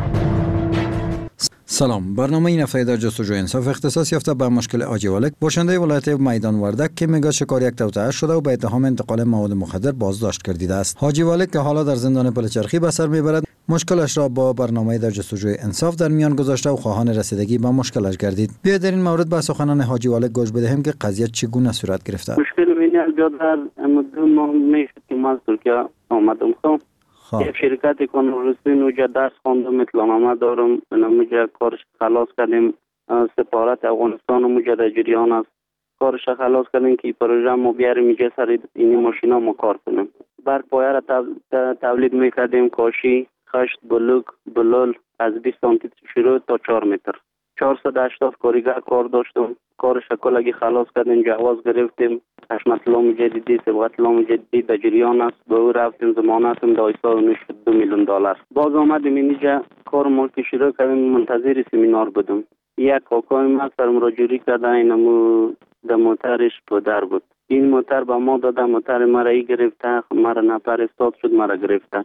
سلام، برنامه این هفته در جستجوی انصاف اختصاص یافته به مشکل حاجی والک، باشنده ولایت میدان وردک که میگه شکار یک توطئه شده و به اتهام انتقال مواد مخدر بازداشت گردیده است. حاجی والک که حالا در زندان پلچرخی به سر میبرد، مشکلش را با برنامه در جستجوی انصاف در میان گذاشته و خواهان رسیدگی به مشکلش گردید. بیا در این مورد به سخنان حاجی والک گوش بدهیم که قضیه چگونه صورت گرفته. مشکل من بیادر مدام ما میشه که من ترکیه آمدم خب یک شرکت کنورسی نوجه درس خواندم، اطلاعنامه دارم، نموجه کارش خلاص کردیم. سفارت افغانستان نموجه در جریان است، کارش خلاص کردیم که پروژه ما بیاریم اینجا سر این ماشینا ما کار کنیم. برق پایه را تولید میکردیم، کاشی، خشت، بلوک، بلول از بیست سانتی شروع تا چهار متر. چهارصد و هشتاد کارگر کار داشتم، کارش کلگی خلاص کردیم، جواز گرفتیم. حشمت لام جدیدی، سبقت لام جدیدی در جریان است، به او رفتیم، ضمانتم دایسا و نشد دو میلیون دلار. باز آمدیم اینجا کار ما که شروع کردیم، منتظر سمینار بودم. یک کاکای ما سر مراجعه کرده، اینمو در موترش پدر بود. این موتر به ما داده، موتر مرا ای گرفته، مرا نفر استاد شد، مرا گرفته.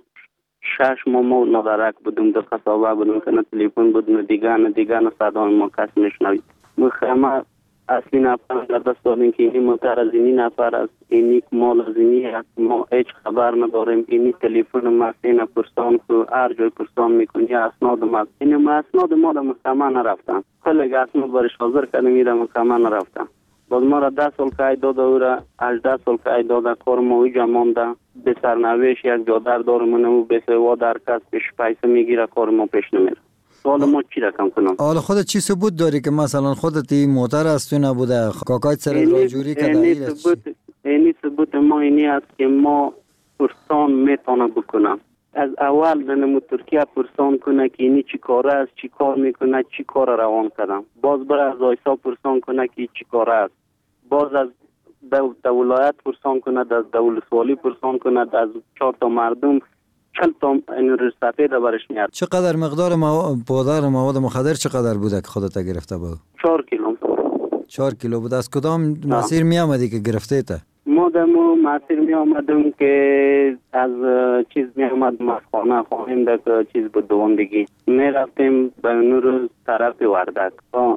شش ماه ما ندارک بودم، دو قصابه بودم که نه تلیفون بود، نه دیگه نه دیگه نه صدای ما کس نشنوید. مخمه اصلی نفر در دست داریم که این موتر از اینی نفر است، اینی مال از اینی است، ما هیچ خبر نداریم. اینی تلیفون ما سینه پرسان که هر جای پرسان میکنی اسناد ما، این ما اسناد ما در محکمه نرفتن. خیلی اسناد برش حاضر کردیم، میره محکمه نرفتن. باز ما را ده سال قید داده، او را هجده سال قید داده، کار ما اویجا مانده. به سرنوشت یک جادر دارم، اونمو به سوا در کس پیش پیسه میگیره، کار ما پیش نمیره. سوال ما چی رقم کنم؟ حالا خودت چی ثبوت داری که مثلا خودت این موتر است تو نبوده، کاکایت سر راجوری کرده؟ اینی ثبوت اینی ثبوت ما اینی است که ما پرسان میتونه بکنم. از اول دنمو ترکیه پرسان کنه که اینی چی کار است، چی کار میکنه، چی کار روان کردم. باز بره از آیسا پرسان کنه که چی کار است. باز از در ولایت پرسان کنه، از دولتوالی پرسان کنه، از چهار تا مردم چل تا این رسپه را برش میاد. چقدر مقدار مواد پودر مواد مخدر چقدر بوده که خودت گرفته بود؟ چهار کیلو. چهار کیلو بود. از کدام مسیر می آمدی که گرفته تا؟ ما دمو مسیر می آمدم که از چیز می آمدم، از خانه خواهیم در چیز بود دوندگی می رفتیم به نور طرف وردک.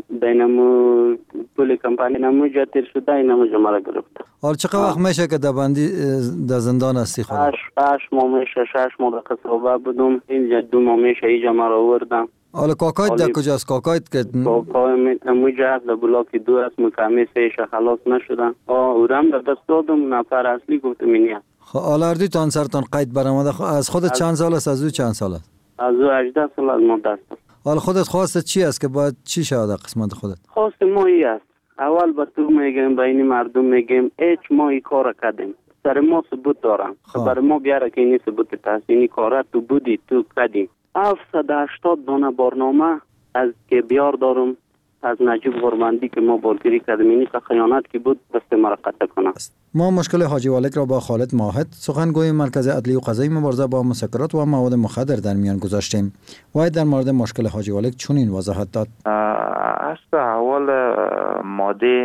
دینمو پولی کمپانی نمو جا تیر شده، اینمو جمعه را گرفته. حال چقدر وقت میشه که در بندی در زندان هستی خود؟ هشت هشت ماه میشه، شش ماه در قصابه بودم، اینجا دو ماه میشه اینجا مرا آوردم. حالا کاکایت در کجاست؟ کاکایت که کاکای موجه در بلاک دو است، مکمی سهش خلاص نشدن. اورم در دست دادم، نفر اصلی گفتم اینیه. حالا اردوی تان سرتان قید برآمده. از خودت چند سال است؟ از او چند سال است؟ از او هجده سال از ما دست. حالا خودت خواست چی است که باید چی شود در قسمت خودت؟ خواست ما ای است. اول به تو میگم، به این مردم میگم هیچ ما این کار کردیم، سر ما ثبوت دارم. برای ما بیاره که این ثبوت است، این کارا تو بودی، تو کردی. هفتصد و هشتاد دانه برنامه از که بیار دارم از نجیب غرمندی که ما بارگیری کردیم، اینی که خیانت که بود دست مرا قطع کنه. ما مشکل حاجی والک را با خالد ماهد، سخنگوی مرکز عدلی و قضایی مبارزه با مسکرات و مواد مخدر در میان گذاشتیم. و در مورد مشکل حاجی والک چنین وضاحت داد. از اول ماده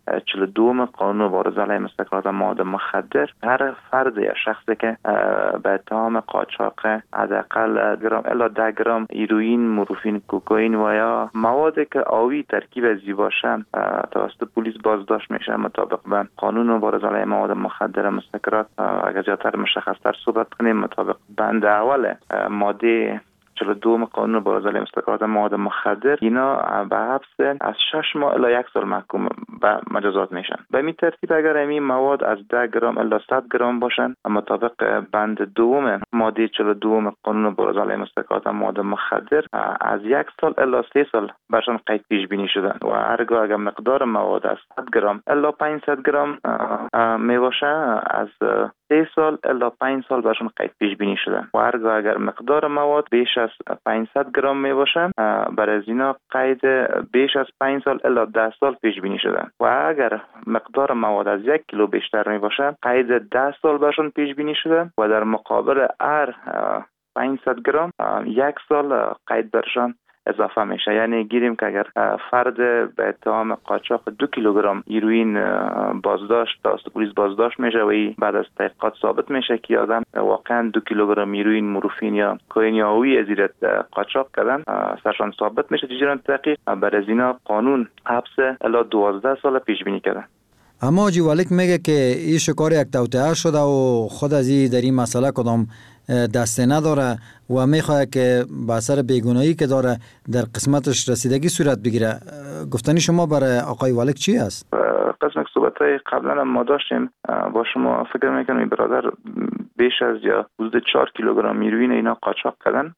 چهل و دو قانون مبارزه علیه مستکرات مواد مخدر هر فرد یا شخصی که به اتهام قاچاق حداقل گرم الا ده گرم هیروئین، مورفین، کوکائین و یا موادی که آوی ترکیب از این باشن توسط پلیس بازداشت میشه مطابق به قانون مبارزه علیه مواد مخدر مستکرات. اگر زیادتر مشخصتر صحبت کنیم مطابق بند اول ماده چهل و دو قانون مبارزه علیه مستکرات مواد مخدر اینا به حبس از شش ماه الی یک سال محکوم به مجازات میشن. به این ترتیب اگر این مواد از ده گرم الی صد گرم باشن مطابق بند دوم ماده چهل و دو قانون مبارزه علیه مستکرات مواد مخدر از یک سال الی سه سال برشان قید پیش بینی شدن و هرگاه اگر مقدار مواد از صد گرم الی پانصد گرم می باشه از سه سال الی پنج سال برشان قید پیش بینی شدن و هرگاه اگر مقدار مواد بیش از پانصد گرم می باشن برای از اینا قید بیش از پنج سال الی ده سال پیش بینی شدن و اگر مقدار مواد از یک کیلو بیشتر می باشن قید ده سال برشان پیش بینی شدن و در مقابل هر پانصد گرم یک سال قید برشان اضافه میشه. یعنی گیریم که اگر فرد به اتهام قاچاق دو کیلوگرم هیروئین بازداشت توسط پلیس بازداشت میشه و این بعد از تحقیقات ثابت میشه که آدم واقعا دو کیلوگرم هیروئین، مورفین یا کوکائین یا اوی از این قاچاق کردن سرشان ثابت میشه تجربه تحقیق برای اینا قانون حبس الی دوازده سال پیش بینی کردن. اما حاجی والک میگه که این شکار یک توطئه شده و خود از این در این مسئله کدام دسته نداره و میخواد که به اثر بیگناهی که داره در قسمتش رسیدگی صورت بگیره. گفتنی شما برای آقای والک چی است؟ قسم صحبت‌های قبلا ما داشتیم با شما فکر میکنم این برادر بیش از یا حدود چهار کیلوگرم هیروئین اینا قاچاق کردن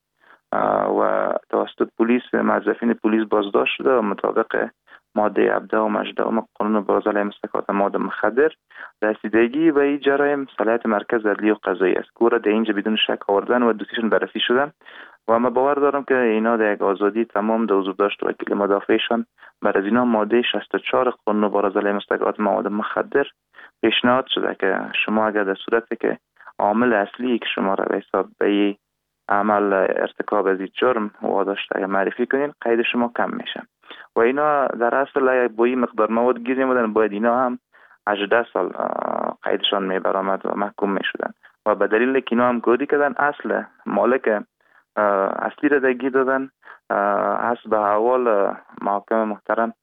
و توسط پلیس موظفین پلیس بازداشت شده و مطابق ماده هفده و هجده قانون مبارزه علیه مستکرات مواد مخدر رسیدگی به این جرایم صلاحیت مرکز عدلی و قضایی است که در اینجا بدون شک آوردن و دوسیشون بررسی شدن و من باور دارم که اینا در یک آزادی تمام در حضور داشت وکیل مدافعشان بر از اینا ماده شصت و چهار قانون مبارزه علیه مستکرات مواد مخدر پیشنهاد شده که شما اگر در صورتی که عامل اصلی که شما را به حساب به عمل ارتکاب از این جرم واداشته اگر معرفی کنین قید شما کم میشه و اینا در اصل با این مقدار مواد گیر نمودن باید اینا هم هجده سال قیدشان می برآمد و محکوم می شدن و به دلیل که اینا هم گودی کردن اصل مالک اصلی را دگیر دادن حسب احوال محاکم محترم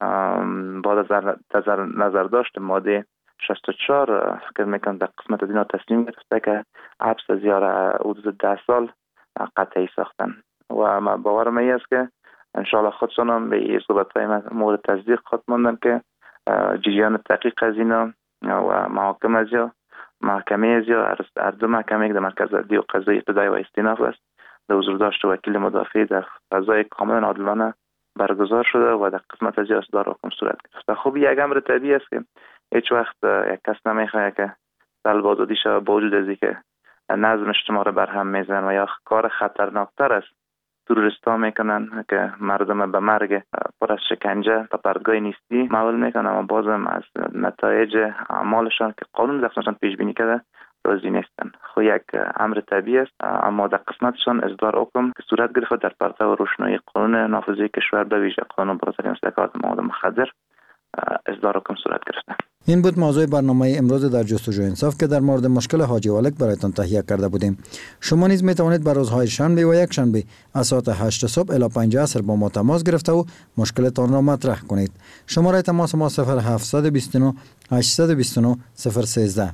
بعد از نظر داشت ماده شصت و چهار فکر میکنم در قسمت دینا تصمیم گرفته که حبس از یار حدود ده سال قطعی ساختن و ما باورم ای است که انشاءالله خودشان هم به این صحبت‌های مورد تصدیق خود ماندن که جریان تحقیق از اینا و محاکم از یا محکمه از یا هر دو محکمه که در مرکز عدلی و قضایی ابتدایی و استیناف است در حضور داشت وکیل مدافع در فضای کاملا عادلانه برگزار شده و در قسمت از یا اصدار حکم صورت گرفته. خب یک امر طبیعی است که هیچ وقت یک کس نمیخواد که طلب آزادی شود با وجود از اینکه نظم اجتماعی را برهم میزنن و یا کار خطرناکتر است تروریستا میکنن که مردم به مرگ پر از شکنجه به پرتگاه نیستی محول میکنن اما بازم از نتایج اعمالشان که قانون دستشان پیش بینی کرده راضی نیستن. خو یک امر طبیعی است اما در قسمتشان اصدار حکم که صورت گرفته در پرتو روشنایی قانون نافذه کشور به ویژه قانون مبارزه علیه مستکرات مواد مخدر اصدار حکم صورت گرفته. این بود موضوع برنامه امروز در جستجو انصاف که در مورد مشکل حاجی والک برایتان تهیه کرده بودیم. شما نیز می توانید بر روزهای شنبه و یک شنبه از ساعت هشت صبح الی پنج عصر با ما تماس گرفته و مشکلتان را مطرح کنید. شماره تماس ما صفر هفت دو نه هشت دو نه صفر یک سه.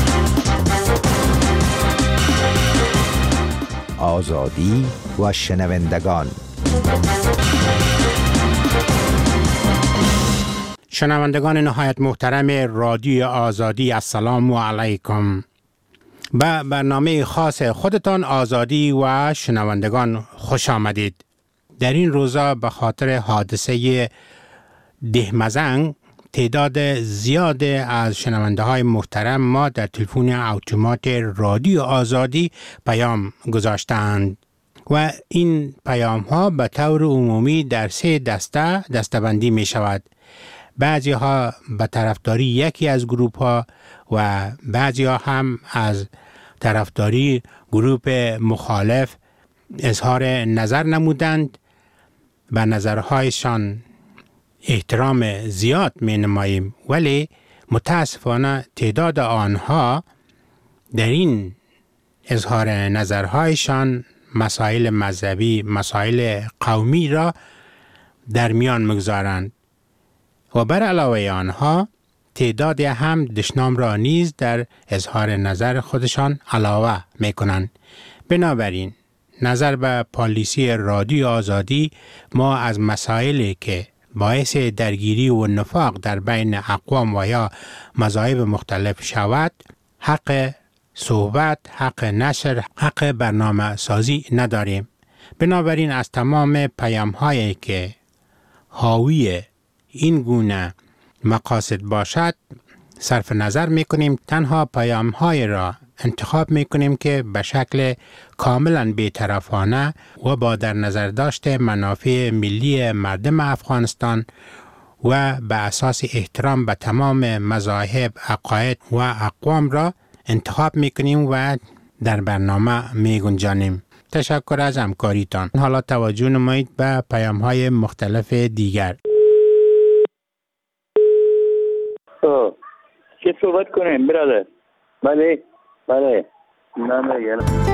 آزادی و شنوندگان. شنوندگان نهایت محترم رادیو آزادی، السلام علیکم. به برنامه خاص خودتان آزادی و شنوندگان خوش آمدید. در این روزا به خاطر حادثه دهمزنگ تعداد زیاد از شنونده های محترم ما در تلفن اتومات رادیو آزادی پیام گذاشتند و این پیام ها به طور عمومی در سه دسته دسته‌بندی می شود. بعضی ها به طرفداری یکی از گروپ ها و بعضی ها هم از طرفداری گروپ مخالف اظهار نظر نمودند. به نظرهایشان احترام زیاد می نماییم، ولی متاسفانه تعداد آنها در این اظهار نظرهایشان مسائل مذهبی، مسائل قومی را در میان مگذارند و بر علاوه آنها تعدادی هم دشنام را نیز در اظهار نظر خودشان علاوه می کنند. بنابراین نظر به پالیسی رادیو آزادی، ما از مسائلی که باعث درگیری و نفاق در بین اقوام و یا مذاهب مختلف شود، حق صحبت، حق نشر، حق برنامه سازی نداریم. بنابراین از تمام پیام هایی که حاوی این گونه مقاصد باشد صرف نظر می کنیم. تنها پیام های را انتخاب می کنیم که به شکل کاملا بی‌طرفانه و با در نظر داشته منافع ملی مردم افغانستان و به اساس احترام به تمام مذاهب، عقاید و اقوام را انتخاب می کنیم و در برنامه می گنجانیم. تشکر از همکاریتان. حالا توجه نمایید به پیام های مختلف دیگر. چه صحبت کنیم برادر؟ بله بله نه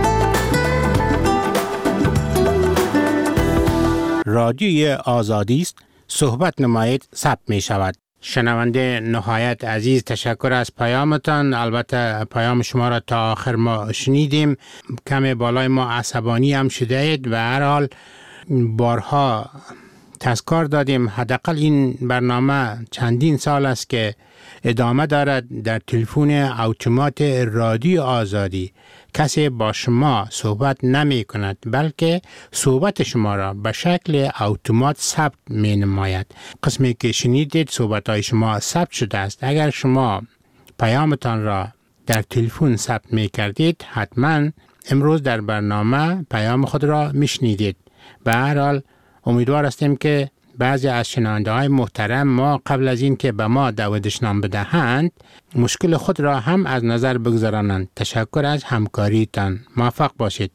رادیوی آزادی است، صحبت نمایید ثبت می شود. شنونده نهایت عزیز، تشکر از پیامتان. البته پیام شما را تا آخر ما شنیدیم. کم بالای ما عصبانی هم شده اید و هر حال بارها تذکر دادیم. حداقل این برنامه چندین سال است که ادامه دارد. در تلفن اتومات رادیو آزادی کسی با شما صحبت نمی کند، بلکه صحبت شما را به شکل اتومات ثبت می نماید. قسمی که شنیدید صحبت های شما ثبت شده است. اگر شما پیامتان را در تلفن ثبت می کردید، حتما امروز در برنامه پیام خود را می شنیدید. به هر حال امیدوار هستیم که بعضی از شنونده های محترم ما قبل از این که به ما دعوتشنام بدهند مشکل خود را هم از نظر بگذارانند. تشکر از همکاریتان. موفق باشید.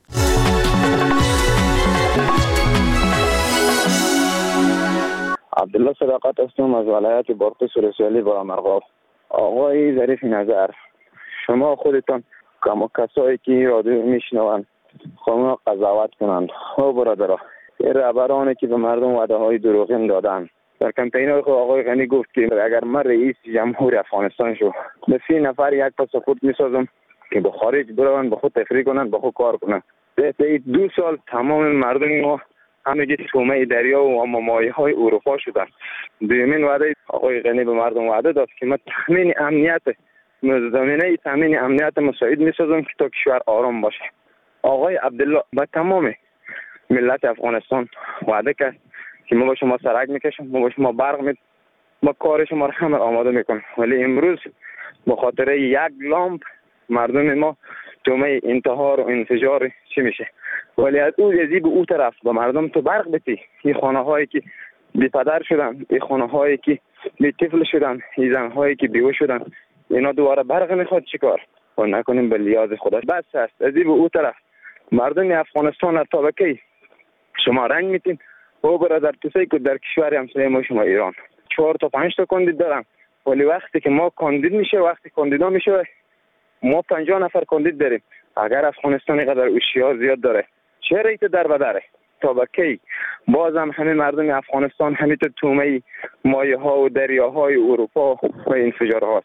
عبدالله صداقت هستم از ولایت بارقس رسولی با مرغاب. آقای ظریف نظر، شما خودتان کم کسایی که رادیو میشنوند خودم قضاوت کنند. خب برادرها، این رهبرانی که به مردم وعده های دروغین دادن، در کمپین خود آقای غنی گفت که اگر من رئیس جمهور افغانستان شو به سی نفر یک پاسپورت میسازم که به خارج برون، به خود تفریح کنن، به خود کار کنن. به دو سال تمام مردم ما همگی تومه دریا و مایه های اروپا شدن. دومین وعده آقای غنی به مردم وعده داد که من تامین امنیت زمینه تامین امنیت مساعد میسازم که تا کشور آرام باشه. آقای عبدالله به تمام ملت افغانستان وعده کرد که ما با شما سرک میکشم، ما با شما برق می ما کار شما را همه آماده میکنم. ولی امروز به خاطر یک لامپ مردم ما تومه انتحار و انفجار چی میشه؟ ولی از او یزی به او طرف با مردم تو برق بتی. این خانه هایی که بی پدر شدن، این خانه هایی که بی طفل شدن، این زن هایی که بیوه شدن، اینا دوباره برق میخواد چیکار؟ و نکنیم به لیاز خودش بس است. از این به او طرف مردم افغانستان تا بکی شما رنگ میتین او برادر توسی که در کشور همسایه ما شما ایران چهار تا پنج تا کاندید دارم، ولی وقتی که ما کاندید میشه، وقتی کاندیدا میشه ما پنجاه نفر کاندید داریم. اگر افغانستان قدر اوشیار زیاد داره چه ریت در بدره تا بکی بازم همه مردم افغانستان همین تومه مایه ها و دریاهای اروپا و انفجار ها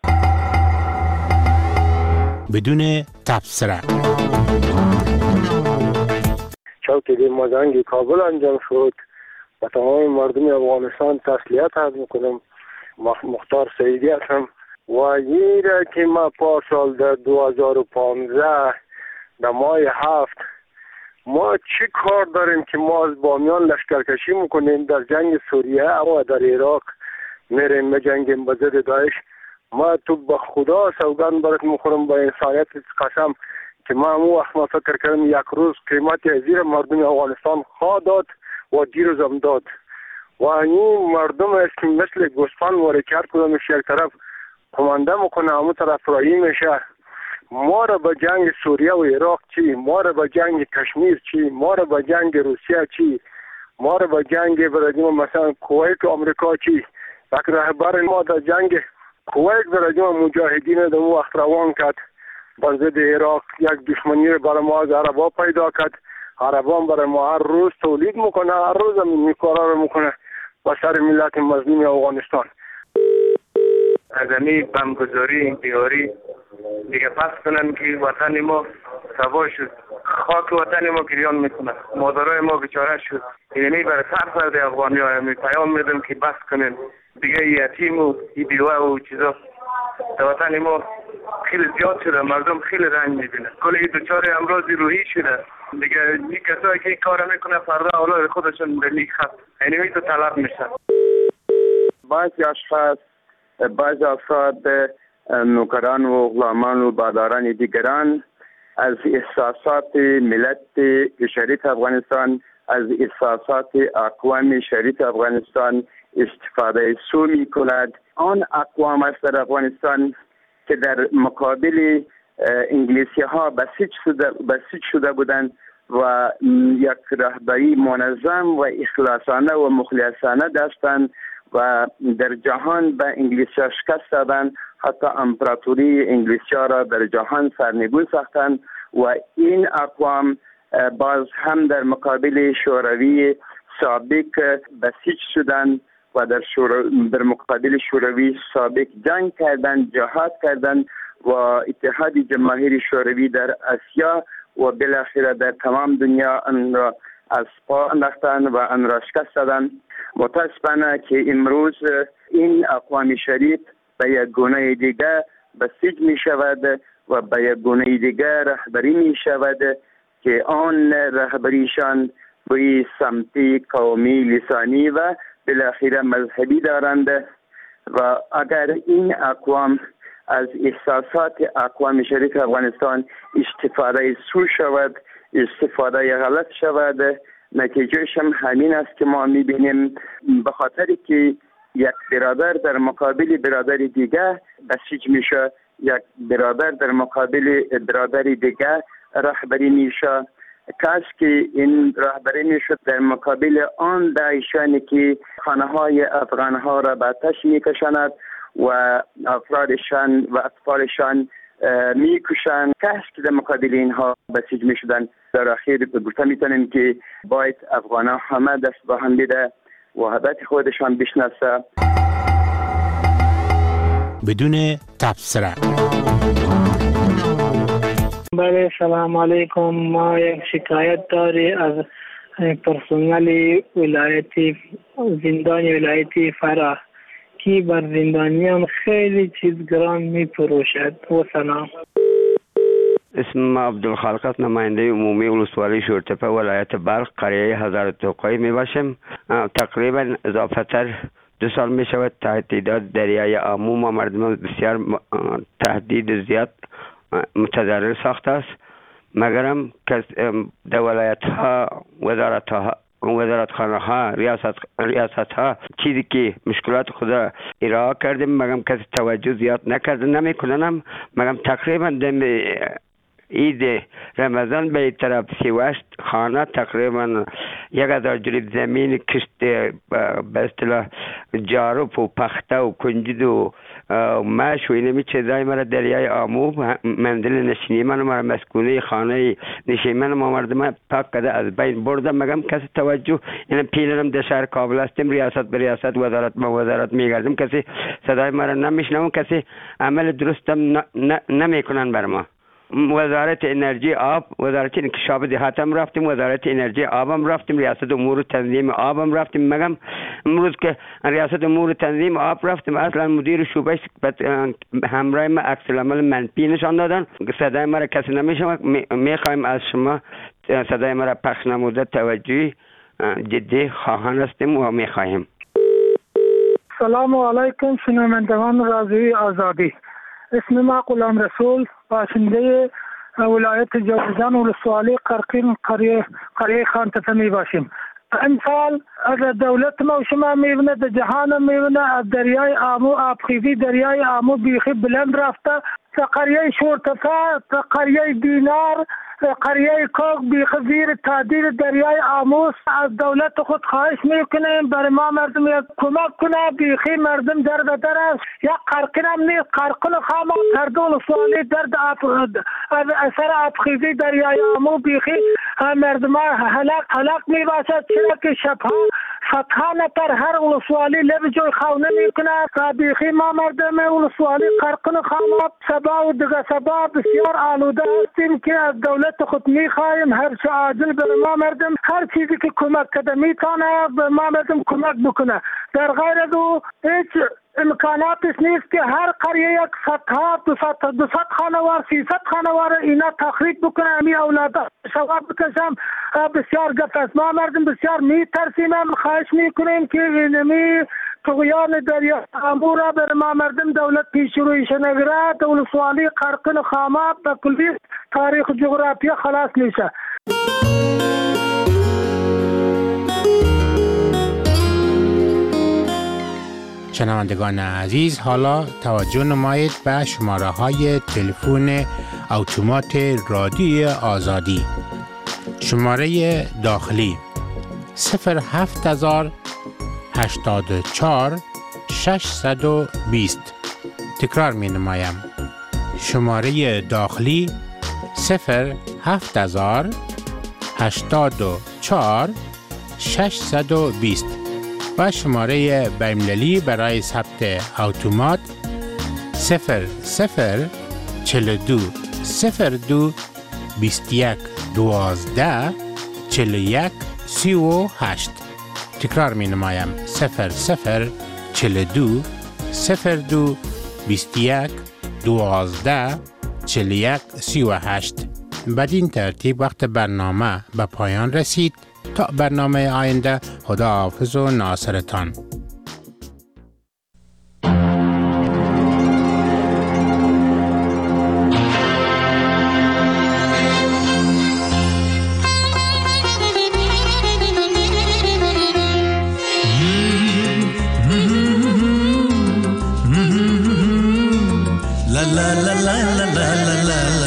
بدون تبصره. چوکیدی مازنگ کابل انجام شد و تمام مردم افغانستان تسلیت عرض میکنم. مختار سعیدی هستم و این را که ما پارسال در دو هزار و پانزده در ماه هفت ما چی کار داریم که ما از بامیان لشکرکشی میکنیم در جنگ سوریه و در عراق میریم بجنگیم به ضد داعش. ما تو به خدا سوگند برات میخورم با انسانیت قسم که ما همون وقت ما فکر کردم یک روز قیمت زیر مردم افغانستان خواه داد و دیروز هم داد و این مردم است که مثل گوسفند حرکت کنه، یک طرف کمانده میکنه، همون طرف رایی میشه. ما را به جنگ سوریه و عراق چی، ما را به جنگ کشمیر چی، ما را به جنگ روسیه چی. ما رو به جنگ برادیم مثلا کویت و آمریکا چی یک رهبر ما در جنگ کویت برادیم مجاهدین در اون وقت روان کرد بر ضد عراق یک دشمنی رو برای ما از عربا پیدا کرد. عربان برای ما هر روز تولید میکنه، هر روز هم این کارا رو میکنه با سر ملت مظلوم افغانستان. ازمی بمگذاری بیاری دیگه پس کنن که وطن ما تباه شد، خاک وطن ما گریان میکنه، مادرای ما بیچاره شد. یعنی برای سر سرد افغانی ها می پیام میدم که بس کنن دیگه یتیم و بیوه و چیزا در وطن ما خیلی زیاد شده، مردم خیلی رنج میبینه، کلی دوچار امراض روحی شده دیگه. این کسایی که این کار میکنه فردا اولاد خودشون به نیک خط اینمی تو طلب میشن. بعضی اشخاص بعضی افراد نوکران و غلامان و باداران دیگران از احساسات ملت شریف افغانستان، از احساسات اقوام شریف افغانستان استفاده سو می کند. آن اقوام است در افغانستان که در مقابل انگلیسی ها بسیج شده, بسیج شده بودند و یک رهبری منظم و اخلاصانه و مخلصانه داشتند و در جهان به انگلیسی ها شکست دادند، حتی امپراتوری انگلیسی ها را در جهان سرنگون ساختند و این اقوام باز هم در مقابل شوروی سابق بسیج شدند و در, در مقابل شوروی سابق جنگ کردند، جهاد کردند و اتحاد جماهیر شوروی در آسیا و بالاخره در تمام دنیا آن را از پا انداختند و آن را شکست دادند. متاسفانه که امروز این اقوام شریف به یک گونه دیگر بسیج می شود و به یک گونه دیگر رهبری می شود که آن رهبریشان روی سمتی قومی لسانی و بالاخره مذهبی دارند و اگر این اقوام از احساسات اقوام شریف افغانستان استفاده سو شود، استفاده غلط شود، نتیجهش هم همین است که ما میبینیم به خاطر که یک برادر در مقابل برادر دیگه بسیج میشه، یک برادر در مقابل برادر دیگه رهبری میشه. کاش که این رهبری میشد در مقابل آن داعشانی که خانه های افغان ها را به آتش میکشاند و افرادشان و اطفالشان میکشند. کاش که در مقابل اینها بسیج میشدن. در اخیر گفته میتونیم که باید افغان ها همه دست به هم بده، وحدت خودشان بشناسه. بدون تبصره. بله سلام علیکم. ما یک شکایت داری از پرسنل ولایتی زندان ولایتی فراه که بر زندانیان خیلی چیز گران می فروشد. و سلام. اسم عبدالخالق است، نماینده عمومی ولسوالی شورتپه ولایت بلخ قریه هزار توقعی می باشم. تقریبا اضافه تر دو سال می شود تهدیدات دریای آمو ما مردم بسیار تهدید زیاد متضرر ساخته است، مگرم که در ولایت ها وزارت ها وزارت خانه ها ریاست ریاست ها چیزی که مشکلات خود ارائه کردیم مگم کسی توجه زیاد نکرده نمیکننم. مگم تقریبا دم عید رمضان به طرف سیوشت خانه تقریبا یک هزار جریب زمین کشت به اصطلاح جارب و پخته و کنجد و مش و اینمی چیزای مرا دریای آمو منزل نشینی من مرا مسکونه خانه نشینی من ما مردم پاک کده از بین بردم. مگم کسی توجه این پیلرم در شهر کابل هستیم، ریاست به ریاست وزارت به وزارت میگردم، کسی صدای مرا نمیشنم، کسی عمل درستم نمیکنن بر ما. وزارت انرژی آب، وزارت انکشاف دهاتم رفتیم، وزارت انرژی آبم رفتیم، ریاست امور تنظیم آبم رفتیم. مگم امروز که ریاست امور تنظیم آب رفتیم اصلا مدیر شعبه همراه ما عکس العمل منفی نشان دادن. صدای مرا کسی نمیشنوه. میخوایم از شما صدای مرا پخش نموده توجه جدی خواهان هستیم و میخواهیم. سلام علیکم شنوندگان رادیوی آزادی. اسم ما غلام رسول، باشنده ولایت جوزجان ولسوالی قرقین قریه قریه خان تپه می باشیم. امسال از دولت ما شما میبینه در جهان میبینه از دریای آمو آبخیزی دریای آمو بیخی بلند رفته تا قریه شورتفه تا قریه دینار قریه کاک بیخزیر تعدیل دریای آموس از دولت خود خواهش میکنیم برای ما مردم یک کمک کنه. بیخی مردم در به در است، یک قرقین هم نیست، قرقین خامه تردون سوالی درد اثر ابخیزی دریای آمو بیخی مردم هلاک هلاک می باشد، چرا که شبها صدها نفر هر ولسوالی لب جای خونه میکنه. بیخی ما مردم ولسوالی قرقین خامه سبا و دیگه سبا بسیار آلوده هستیم که از دولت خود میخواهیم هر چه عاجل به ما مردم هر چیزی که کمک کده میتونه به ما مردم کمک بکنه. در غیر از او هیچ امکاناتش نیست که هر قریه یک صدها دو صد خانوار سیصد خانوار اینا تخریب بکنه، امی اولادا شواب بکشم. بسیار گفت است، ما مردم بسیار میترسیم. خواهش میکنیم که اینمی طغیان دریا آمو را بر ما مردم دولت پیش رویش نگره. دولت سوالی قرقین خامه به کلی تاریخ جغرافیا خلاص میشه. شنوندگان عزیز، حالا توجه نمایید به شماره های تلفن اتومات رادیوی آزادی. شماره داخلی صفر هفت هزار هشتاد و چهار ششصد و بیست. تکرار می نمایم. شماره داخلی صفر هفت هزار هشتاد و چهار ششصد و بیست و شماره بین‌المللی برای ثبت اتومات صفر صفر چهل و دو صفر دو بیست و یک دوازده چهل و یک سی و هشت. تکرار می نمایم. صفر صفر چهل و دو صفر دو بیست و یک دوازده چهل و یک سی و هشت. بدین ترتیب وقت برنامه به پایان رسید. تا برنامه آینده، خداحافظ و ناصرتان. La la la la la la la la la.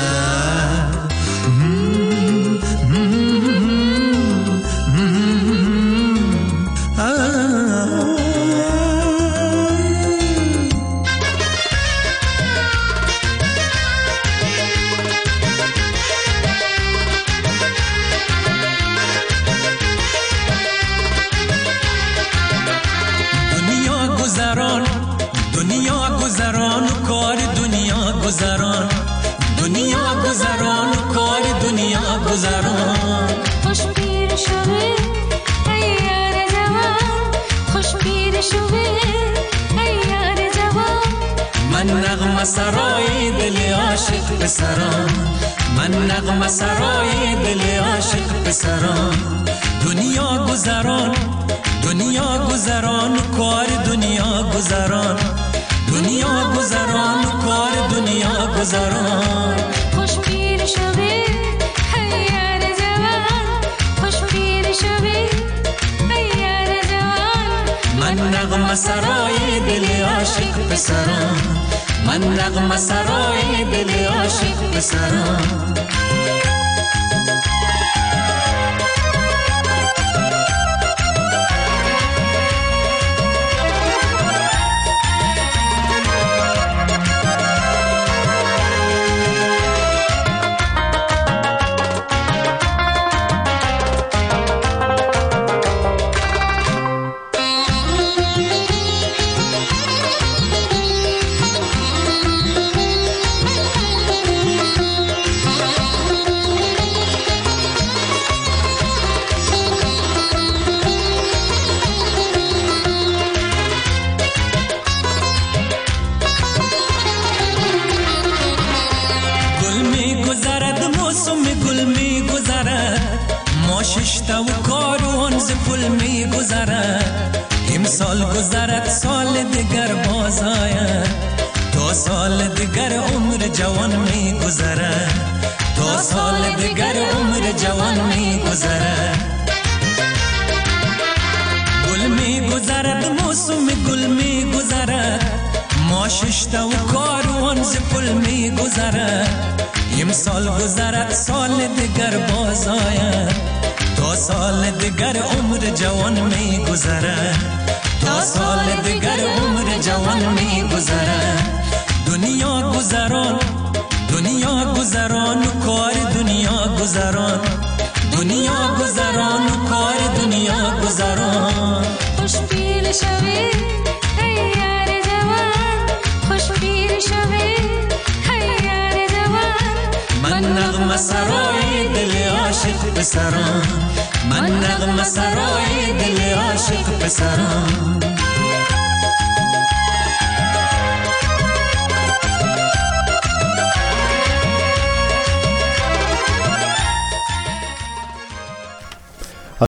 سرای دل عاشق پسران، من نغمه سرای دل عاشق پسران. دنیا گذران دنیا گذران کار دنیا گذران، دنیا گذران کار دنیا گذران. خوش پیر شوی هیار جوان، خوش پیر شوی هیار جوان. من نغمه سرای دل عاشق پسران، من نغمه سرای دل عاشق پسران. ششتا و کاروان ز پل می گذرد، امسال گذرد سال دیگر باز آید، تا سال دیگر عمر جوان می گذرد، تا سال دیگر عمر جوان می گذرد. گل می گذرد موسم گل می گذرد، ما ششتا و کاروان ز پل می گذرد، امسال گذرد سال دیگر باز آید، تا سال دیگر عمر جوان می گذرد، تا سال دیگر عمر جوان می گذرد. دنیا گذران دنیا گذران و کار دنیا گذران، دنیا گذران و کار دنیا گذران. خوش پیر شوی ای یار جوان، خوش پیر شوی ای یار جوان. من نغمه سرای دل عاشق پسران، من نغمه سرای دل عاشق پسران.